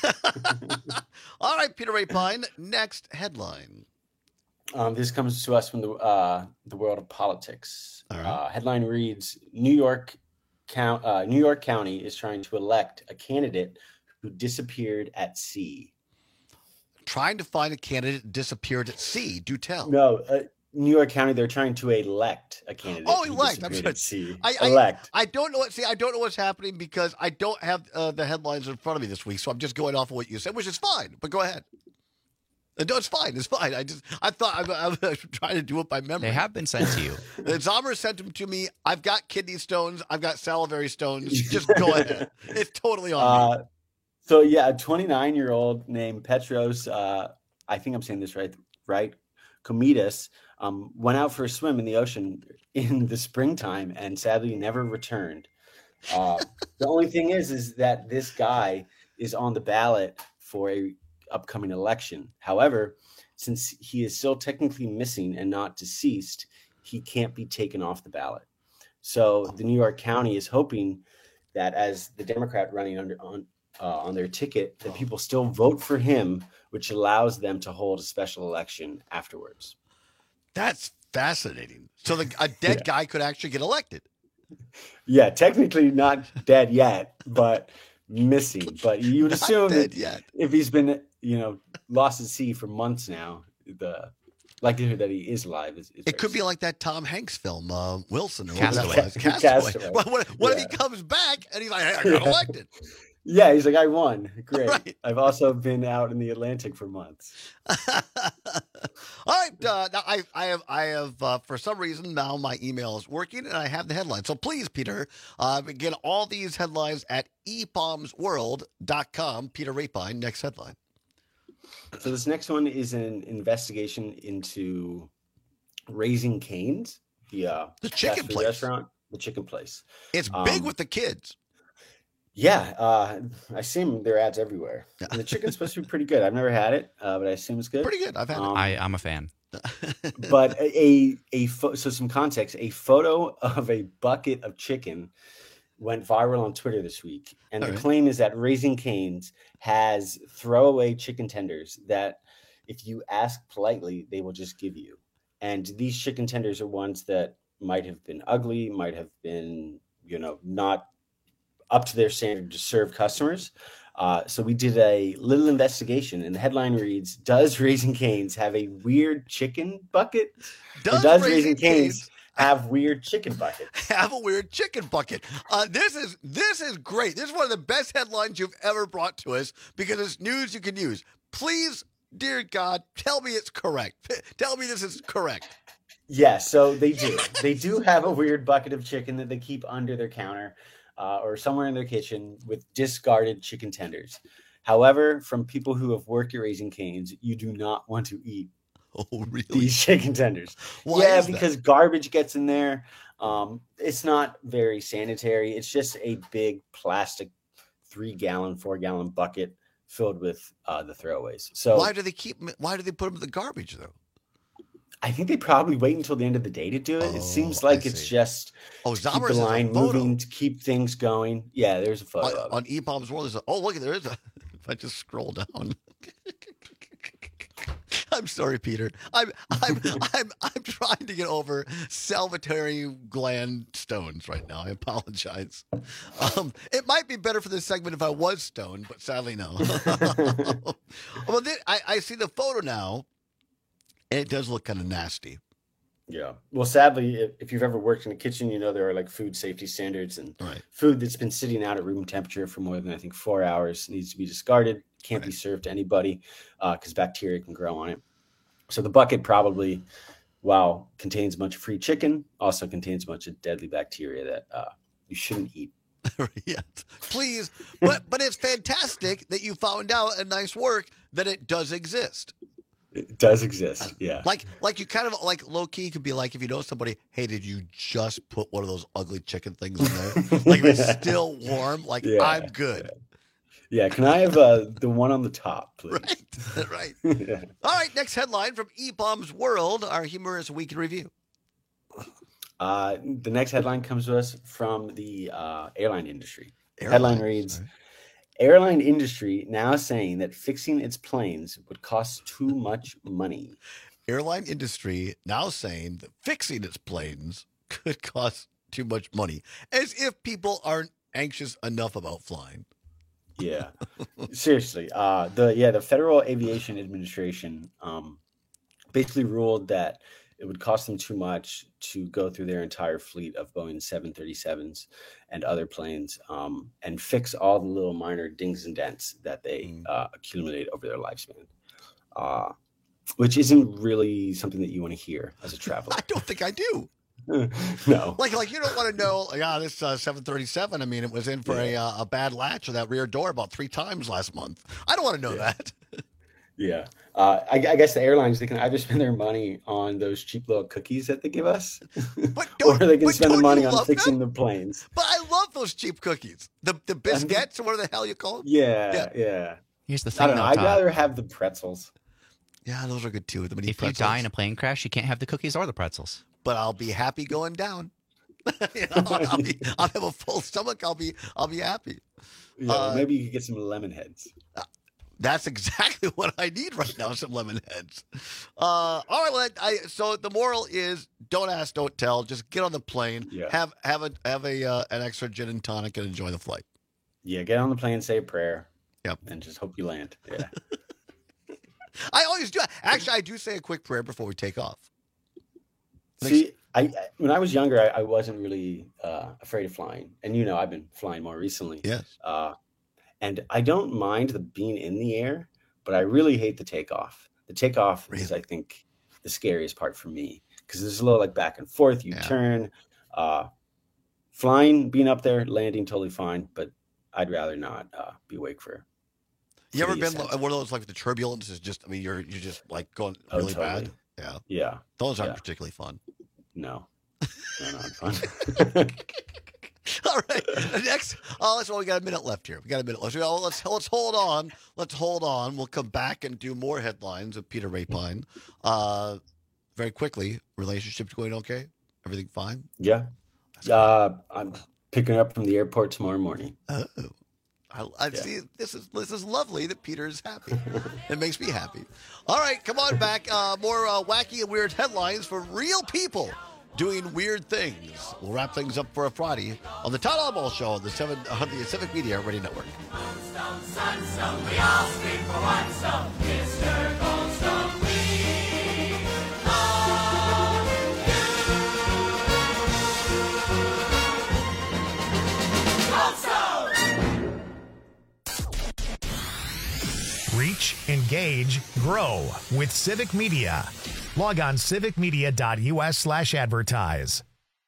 All right, Peter Rapine. Next headline.
Um, this comes to us from the uh, the world of politics.
All right.
Uh, headline reads: New York, count, uh, New York County is trying to elect a candidate who disappeared at sea.
Trying to find a candidate disappeared at sea. Do tell.
No, uh, New York County, they're trying to elect a candidate.
Oh,
who
elect. I'm
disappeared
sorry.
at sea.
I, I,
elect.
I don't know what. See, I don't know what's happening because I don't have uh, the headlines in front of me this week, so I'm just going off of what you said, which is fine. But go ahead. Uh, No, it's fine. It's fine. I just, I thought I, I was trying to do it by memory.
They have been sent to you.
Zomer sent them to me. I've got kidney stones. I've got salivary stones. Just go ahead. It's totally on
Uh,
me.
so yeah, a twenty-nine-year-old named Petros, uh, I think I'm saying this right, right? Komitas, um, went out for a swim in the ocean in the springtime and sadly never returned. Uh, the only thing is, is that this guy is on the ballot for a upcoming election. However, since he is still technically missing and not deceased, he can't be taken off the ballot. So the New York County is hoping that as the Democrat running under on uh, on their ticket, that people still vote for him, which allows them to hold a special election afterwards.
That's fascinating. So the, a dead
Yeah.
guy could actually get elected.
Yeah, technically not dead yet, but missing. But you would
Not
assume
dead
that
yet.
if he's been you know, lost at sea for months now, the likelihood that he is alive is, is
It could be like that Tom Hanks film, uh, Wilson, or
Castaway.
whatever that was. Castaway.
Castaway.
What, what, what
Yeah.
if he comes back and he's like, hey, I got elected?
Yeah, he's like, I won. Great.
Right.
I've also been out in the Atlantic for months.
All right, uh, now I, I have, I have, uh, for some reason now my email is working and I have the headline. So please, Peter, uh, get all these headlines at e palms world dot com. Peter Rapine, next headline.
So this next one is an investigation into Raising Cane's, the uh,
The chicken
fast food
place.
restaurant, the chicken place.
It's big
Um,
with the kids.
Yeah, uh, I assume there are ads everywhere. And the chicken's supposed to be pretty good. I've never had it, uh, but I assume it's good.
Pretty good. I've had
Um,
I, I'm a fan.
but a a pho- so some context, a photo of a bucket of chicken went viral on Twitter this week, and
All
the
right.
claim is that Raising Cane's has throwaway chicken tenders that, if you ask politely, they will just give you. And these chicken tenders are ones that might have been ugly, might have been, you know, not up to their standard to serve customers. Uh, so we did a little investigation, and the headline reads, does Raising Cane's have a weird chicken bucket?
Does
Or does
Raising
Raising Cane's
Cane's
have weird chicken buckets?
have a weird chicken bucket? Uh, this is this is great. This is one of the best headlines you've ever brought to us because it's news you can use. Please, dear God, tell me it's correct. Tell me this is correct.
Yeah, so they do. They do have a weird bucket of chicken that they keep under their counter uh, or somewhere in their kitchen with discarded chicken tenders. However, from people who have worked at Raising Cane's, you do not want to eat
Oh, really?
these chicken tenders.
Why
yeah,
is that?
because garbage gets in there. Um, it's not very sanitary. It's just a big plastic three gallon, four gallon bucket filled with uh, the throwaways. So
Why do they keep? 'em- Why do they put them in the garbage though?
I think they probably wait until the end of the day to do it.
Oh,
it seems
I
like it's
see.
just
Oh,
to keep
Zommers
the
has a
line
photo.
moving, to keep things going. Yeah, there's a photo
On,
of it.
on E Palms World, there's a, oh look, there is a. If I just scroll down. I'm sorry, Peter. I'm I'm I'm I'm trying to get over salivary gland stones right now. I apologize. Um, it might be better for this segment if I was stoned, but sadly no. Well, then, I I see the photo now, and it does look kind of nasty.
Yeah. Well, sadly, if, if you've ever worked in a kitchen, you know there are like food safety standards, and
Right.
food that's been sitting out at room temperature for more than I think four hours needs to be discarded. Can't be served to anybody because bacteria can grow on it. So the bucket probably, while contains a bunch of free chicken, also contains a bunch of deadly bacteria that uh, you shouldn't eat.
Yes, please. But but it's fantastic that you found out, and nice work that it does exist.
It does exist. Yeah.
Like, like you kind of like low key could be like if you know somebody, hey, did you just put one of those ugly chicken things in there? Like if it's still warm, like
Yeah,
I'm good.
Yeah. Can I have uh, the one on the top, please?
Right, right.
Yeah.
All right, next headline from E Palms World, our humorous week in review.
Uh, the next headline comes to us from the uh, airline industry.
Airlines,
Headline reads, airline industry now saying that fixing its planes would cost too much money.
Airline industry now saying that fixing its planes could cost too much money, as if people aren't anxious enough about flying.
Yeah, seriously. Uh, the yeah, the Federal Aviation Administration um, basically ruled that it would cost them too much to go through their entire fleet of Boeing seven thirty-sevens and other planes um, and fix all the little minor dings and dents that they uh, accumulate over their lifespan. Uh, which isn't really something that you want to hear as a traveler.
I don't think I do.
No.
Like, like you don't want to know, like, ah, this uh, seven thirty-seven, I mean, it was in for a, uh, a bad latch of that rear door about three times last month. I don't want to know
Yeah.
that.
Yeah. Uh, I, I guess the airlines, they can either spend their money on those cheap little cookies that they give us, or they can
but
spend the
don't
money
you
on
love
fixing the planes.
But I love those cheap cookies. The the biscuits, or whatever the hell you call them.
Yeah,
Yeah.
yeah.
Here's the
I
thing,
don't know.
though,
I'd
Todd.
rather have the pretzels.
Yeah, those are good too. The mini
If you
pretzels.
die in a plane crash, you can't have the cookies or the pretzels.
But I'll be happy going down. You know, I'll, be, I'll have a full stomach. I'll be I'll be happy.
Yeah,
Uh,
maybe you could get some lemon heads.
That's exactly what I need right now, some lemon heads. Uh, all right, well, I, so the moral is don't ask, don't tell. Just get on the plane,
Yeah.
have have a have a uh, an extra gin and tonic, and enjoy the flight.
Yeah, get on the plane, say a prayer.
Yep.
And just hope you land. Yeah.
I always do. Actually, I do say a quick prayer before we take off.
See, I, I when I was younger, I, I wasn't really uh, afraid of flying, and you know, I've been flying more recently.
Yes.
Uh, and I don't mind the being in the air, but I really hate the takeoff. The takeoff really? is, I think, the scariest part for me because there's a little like back and forth. You yeah. turn. Uh, flying, being up there, landing, totally fine, but I'd rather not uh, be awake for.
You ever been ascent. one of those like the turbulence is just? I mean, you're you're just like going
oh,
really
totally.
bad. Yeah,
yeah.
Those aren't
yeah.
particularly fun.
No, they're not fun.
All right. Next, oh, that's well, we got a minute left here. We got a minute left. So let's let's hold on. Let's hold on. We'll come back and do more headlines with Peter Rapine. Uh, very quickly, relationships going okay? Everything fine?
Yeah. Uh, I'm picking up from the airport tomorrow morning.
Oh. I, I yeah. see. This is this is lovely that Peter is happy. It makes me happy. All right, come on back. Uh, more uh, wacky and weird headlines for real people doing weird things. We'll wrap things up for a Friday on the Todd Albaugh Show on the seven hundred the Civic Media Radio Network.
Moonstone, sunstone, we all speak for one stone. Mister Goldstone, we love you. Goldstone!
Reach, engage, grow with Civic Media. Log on civicmedia.us slash advertise.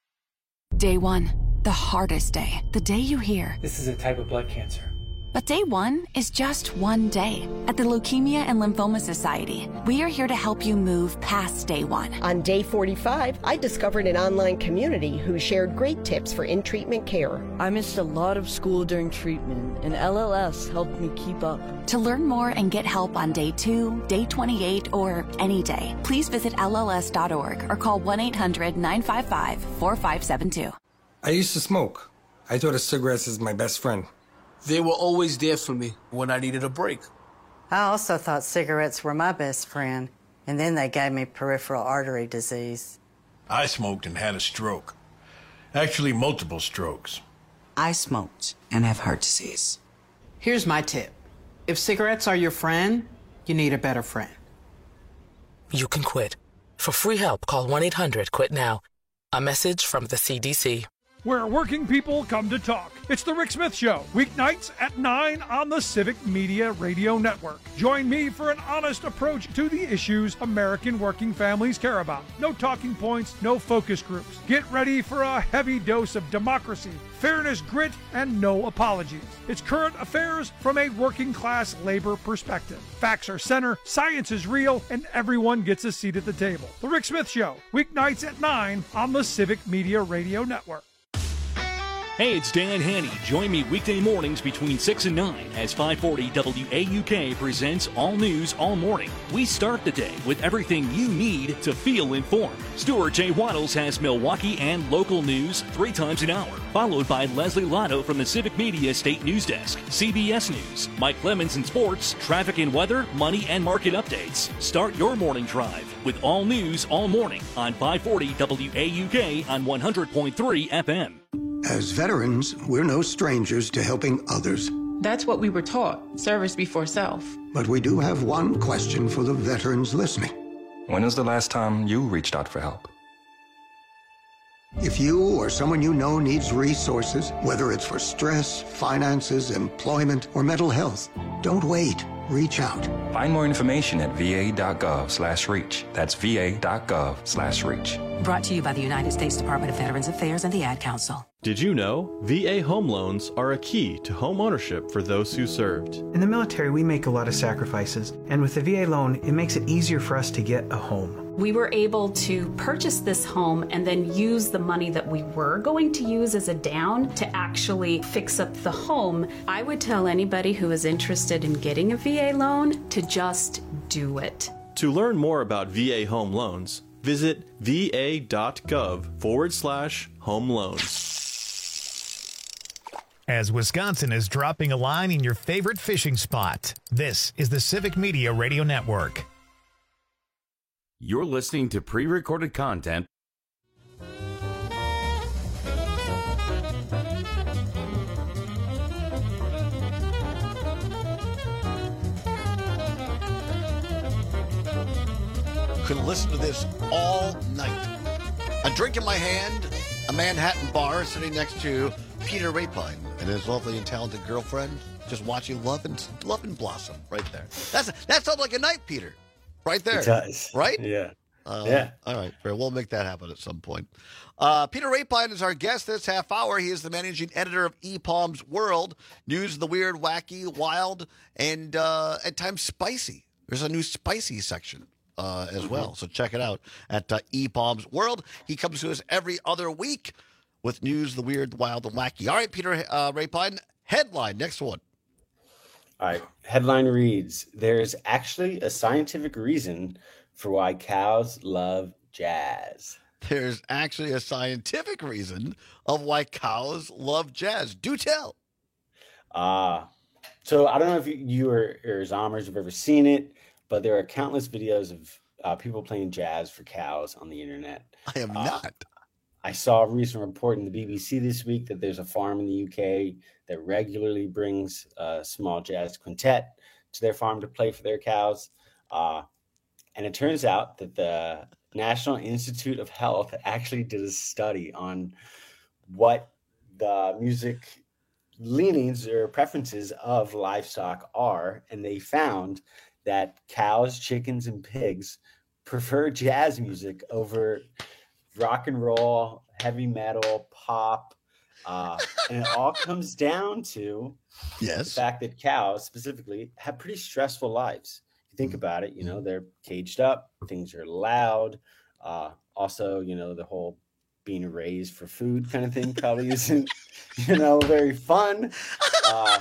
Day one, the hardest day. The day you hear,
this is a type of blood cancer.
But day one is just one day. At the Leukemia and Lymphoma Society, we are here to help you move past day one.
On day forty-five, I discovered an online community who shared great tips for in-treatment care.
I missed a lot of school during treatment, and L L S helped me keep up.
To learn more and get help on day two, day twenty-eight, or any day, please visit L L S dot org or call one eight hundred nine five five four five seven two.
I used to smoke. I thought of cigarettes as my best friend.
They were always there for me when I needed a break.
I also thought cigarettes were my best friend, and then they gave me peripheral artery disease.
I smoked and had a stroke. Actually, multiple strokes.
I smoked and have heart disease.
Here's my tip. If cigarettes are your friend, you need a better friend.
You can quit. For free help, call one eight hundred quit now. A message from the C D C.
Where working people come to talk. It's the Rick Smith Show, weeknights at nine on the Civic Media Radio Network. Join me for an honest approach to the issues American working families care about. No talking points, no focus groups. Get ready for a heavy dose of democracy, fairness, grit, and no apologies. It's current affairs from a working class labor perspective. Facts are center, science is real, and everyone gets a seat at the table. The Rick Smith Show, weeknights at nine on the Civic Media Radio Network.
Hey, it's Dan Haney. Join me weekday mornings between six and nine as five forty W A U K presents All News All Morning. We start the day with everything you need to feel informed. Stuart J. Waddles has Milwaukee and local news three times an hour, followed by Leslie Lotto from the Civic Media State News Desk, C B S News, Mike Clemens in sports, traffic and weather, money and market updates. Start your morning drive with All News All Morning on five forty W A U K on one hundred point three F M.
As veterans, we're no strangers to helping others.
That's what we were taught, service before self.
But we do have one question for the veterans listening.
When was the last time you reached out for help?
If you or someone you know needs resources, whether it's for stress, finances, employment, or mental health, don't wait. Reach out.
Find more information at va.gov slash reach. That's va.gov slash reach.
Brought to you by the United States Department of Veterans Affairs and the Ad Council.
Did you know V A home loans are a key to home ownership for those who served?
In the military, we make a lot of sacrifices, and with the V A loan, it makes it easier for us to get a home.
We were able to purchase this home and then use the money that we were going to use as a down to actually fix up the home. I would tell anybody who is interested in getting a V A loan to just do it.
To learn more about V A home loans, visit va.gov forward slash home loans.
As Wisconsin is dropping a line in your favorite fishing spot, this is the Civic Media Radio Network.
You're listening to pre-recorded content.
could listen to this all night. A drink in my hand, a Manhattan bar sitting next to Peter Rapine and his lovely and talented girlfriend, just watching Love and Love and Blossom right there. That's that sounds like a night, Peter. Right there.
It does.
Right?
Yeah.
Uh,
yeah.
All right. Fair. We'll make that happen at some point. Uh, Peter Rapine is our guest this half hour. He is the managing editor of E Palms World. News of the weird, wacky, wild, and uh, at times spicy. There's a new spicy section uh, as mm-hmm. well. So check it out at uh, E Palms World. He comes to us every other week with news, the weird, wild, and wacky. All right, Peter uh, Rapine, headline, next one.
All right, headline reads, there's actually a scientific reason for why cows love jazz.
There's actually a scientific reason of why cows love jazz. Do tell.
Uh, so I don't know if you, you or, or Zommers have ever seen it, but there are countless videos of uh, people playing jazz for cows on the internet.
I am
uh,
not.
I saw a recent report in the B B C this week that there's a farm in the U K that regularly brings a small jazz quintet to their farm to play for their cows. Uh, and it turns out that the National Institute of Health actually did a study on what the music leanings or preferences of livestock are. And they found that cows, chickens, and pigs prefer jazz music over rock and roll, heavy metal, pop, uh, and it all comes down to
yes.
the fact that cows specifically have pretty stressful lives. You think about it, you know, they're caged up, things are loud. Uh, also, you know, the whole being raised for food kind of thing probably isn't, you know, very fun. Uh,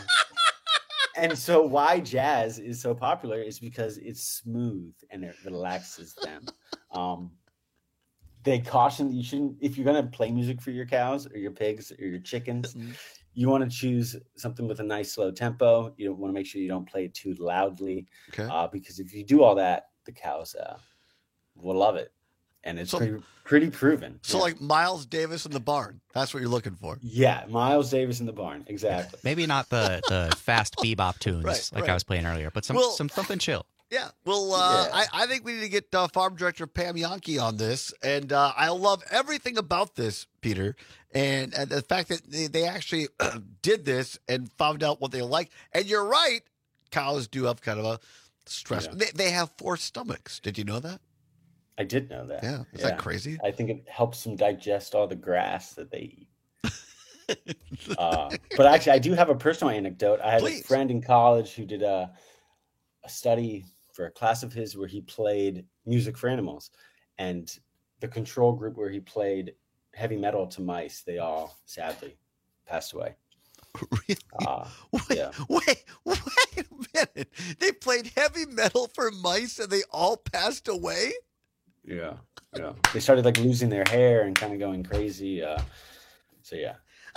and so why jazz is so popular is because it's smooth and it relaxes them. Um, They caution that you shouldn't, if you're going to play music for your cows or your pigs or your chickens, mm-hmm. you want to choose something with a nice slow tempo. You don't want to make sure you don't play it too loudly.
Okay.
Uh, because if you do all that, the cows uh, will love it. And it's so, pretty, pretty proven.
So yeah. like Miles Davis in the barn. That's what you're looking for.
Yeah, Miles Davis in the barn. Exactly.
Maybe not the, the fast bebop tunes
right,
like
right.
I was playing earlier, but some,
well,
some something chill.
Yeah, well, uh,
yeah.
I, I think we need to get uh, Farm Director Pam Yankee on this, and uh, I love everything about this, Peter, and, and the fact that they, they actually did this and found out what they like. And you're right, cows do have kind of a stress. Yeah. They, they have four stomachs. Did you know that?
I did know that.
Yeah, is
yeah.
that crazy?
I think it helps them digest all the grass that they eat. uh, but actually, I do have a personal anecdote. I had Please. a friend in college who did a, a study for a class of his where he played music for animals, and the control group where he played heavy metal to mice, they all sadly passed away.
Really?
Uh,
wait,
yeah.
wait, wait a minute. They played heavy metal for mice and they all passed away?
Yeah. Yeah. They started like losing their hair and kind of going crazy. Uh, so yeah.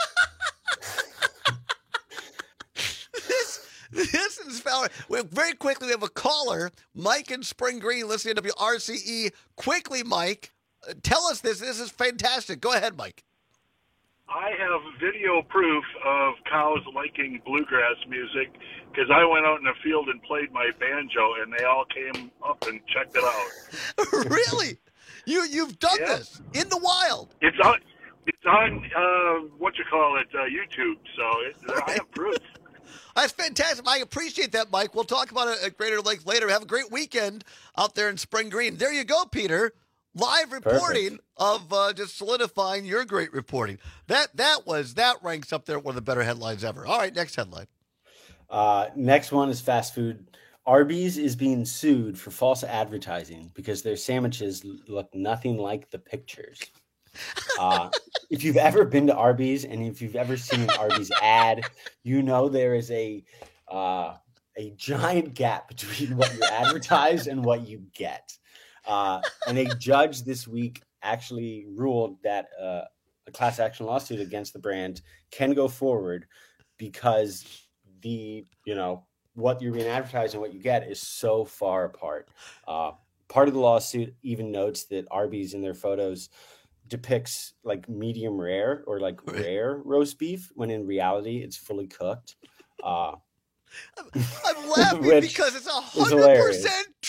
This is well, very quickly. We have a caller, Mike in Spring Green, listening to W R C E. Quickly, Mike, uh, tell us this. This is fantastic. Go ahead, Mike.
I have video proof of cows liking bluegrass music because I went out in the field and played my banjo, and they all came up and checked it out.
Really? You you've done
yeah.
this in the wild?
It's on. It's on. Uh, what you call it? Uh, YouTube. So it, right. I have proof.
That's fantastic. I appreciate that, Mike. We'll talk about it at greater length later. Have a great weekend out there in Spring Green. There you go, Peter. Live reporting Perfect. of uh, just solidifying your great reporting. That that was that ranks up there one of the better headlines ever. All right, next headline.
Uh, next one is fast food. Arby's is being sued for false advertising because their sandwiches look nothing like the pictures. Uh, if you've ever been to Arby's and if you've ever seen an Arby's ad, you know there is a uh, a giant gap between what you advertise and what you get. Uh, and a judge this week actually ruled that uh, a class action lawsuit against the brand can go forward because the, you know, what you're being advertised and what you get is so far apart. Uh, part of the lawsuit even notes that Arby's in their photos depicts like medium rare or like rare roast beef when in reality it's fully cooked. Uh,
I'm, I'm laughing because it's a hundred percent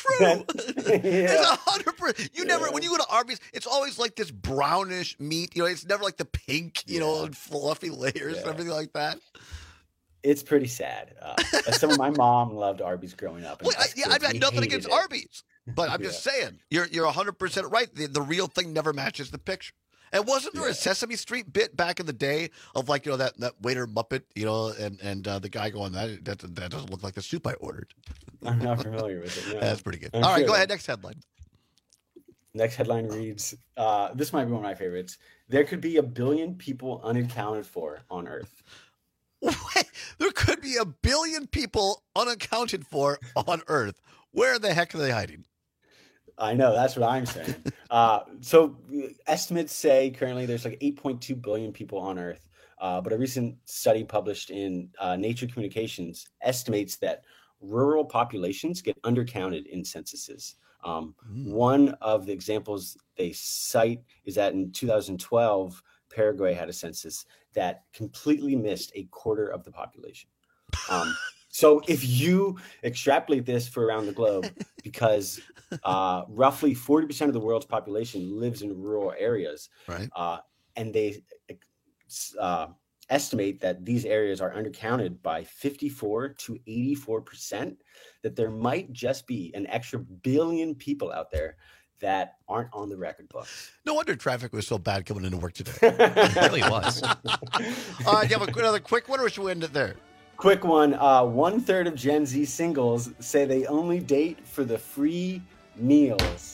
true.
yeah.
It's a hundred percent. You never, yeah. when you go to Arby's, it's always like this brownish meat. You know, it's never like the pink, you yeah. know, and fluffy layers yeah. and everything like that.
It's pretty sad. Uh, as someone, my mom loved Arby's growing up.
Well, I, yeah, I've got nothing against it. Arby's, but I'm just yeah. saying, you're you're one hundred percent right. The, the real thing never matches the picture. And wasn't there yeah. a Sesame Street bit back in the day of like, you know, that, that waiter Muppet, you know, and, and uh, the guy going, that, that that doesn't look like the soup I ordered.
I'm not familiar with it. No.
That's pretty good.
I'm
All right,
sure.
go ahead. Next headline.
Next headline reads, uh, this might be one of my favorites. There could be a billion people unaccounted for on Earth.
Wait, there could be a billion people unaccounted for on Earth. Where the heck are they hiding?
I know, that's what I'm saying. uh, so estimates say currently there's like eight point two billion people on Earth. Uh, but a recent study published in uh, Nature Communications estimates that rural populations get undercounted in censuses. Um, mm. One of the examples they cite is that in two thousand twelve, Paraguay had a census that completely missed a quarter of the population. Um, so if you extrapolate this for around the globe, because uh, roughly forty percent of the world's population lives in rural areas,
right?
Uh, and they uh, estimate that these areas are undercounted by fifty-four to eighty-four percent, that there might just be an extra billion people out there that aren't on the record books.
No wonder traffic was so bad coming into work today. It really was. All right, you have another quick one, or should we end it there?
Quick one. Uh, one third of Gen Z singles say they only date for the free meals.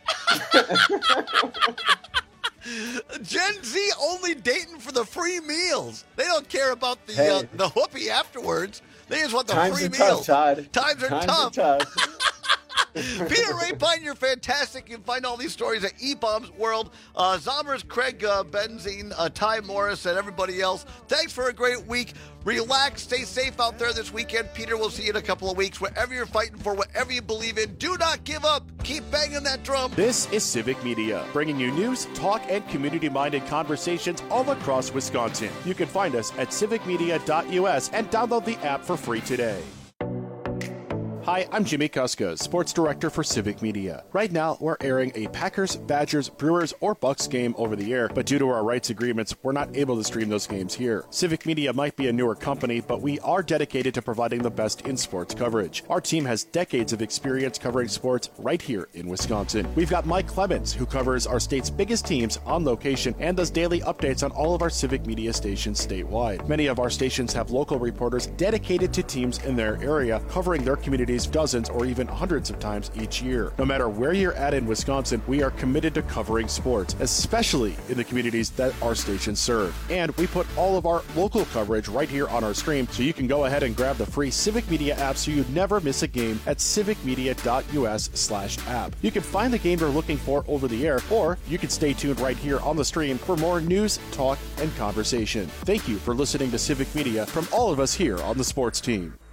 Gen Z only dating for the free meals. They don't care about the
hey,
uh, the whoopee afterwards. They just want the
times
free
are
meals.
Tough, Todd.
Times are
times
tough.
Are tough.
Peter Rapine, you're fantastic. You can find all these stories at E Bombs World. Uh, Zombers, Craig uh, Benzine, uh, Ty Morris, and everybody else. Thanks for a great week. Relax. Stay safe out there this weekend. Peter, we'll see you in a couple of weeks. Whatever you're fighting for, whatever you believe in, do not give up. Keep banging that drum.
This is Civic Media, bringing you news, talk, and community-minded conversations all across Wisconsin. You can find us at civic media dot U S and download the app for free today. Hi, I'm Jimmy Kuska, Sports Director for Civic Media. Right now, we're airing a Packers, Badgers, Brewers, or Bucks game over the air, but due to our rights agreements, we're not able to stream those games here. Civic Media might be a newer company, but we are dedicated to providing the best in sports coverage. Our team has decades of experience covering sports right here in Wisconsin. We've got Mike Clemens, who covers our state's biggest teams on location and does daily updates on all of our Civic Media stations statewide. Many of our stations have local reporters dedicated to teams in their area, covering their communities dozens or even hundreds of times each year. No matter where you're at in Wisconsin, we are committed to covering sports, especially in the communities that our stations serve. And we put all of our local coverage right here on our stream, so you can go ahead and grab the free Civic Media app so you never miss a game at civic media dot U S slash app. You can find the game you're looking for over the air, or you can stay tuned right here on the stream for more news, talk, and conversation. Thank you for listening to Civic Media from all of us here on the sports team.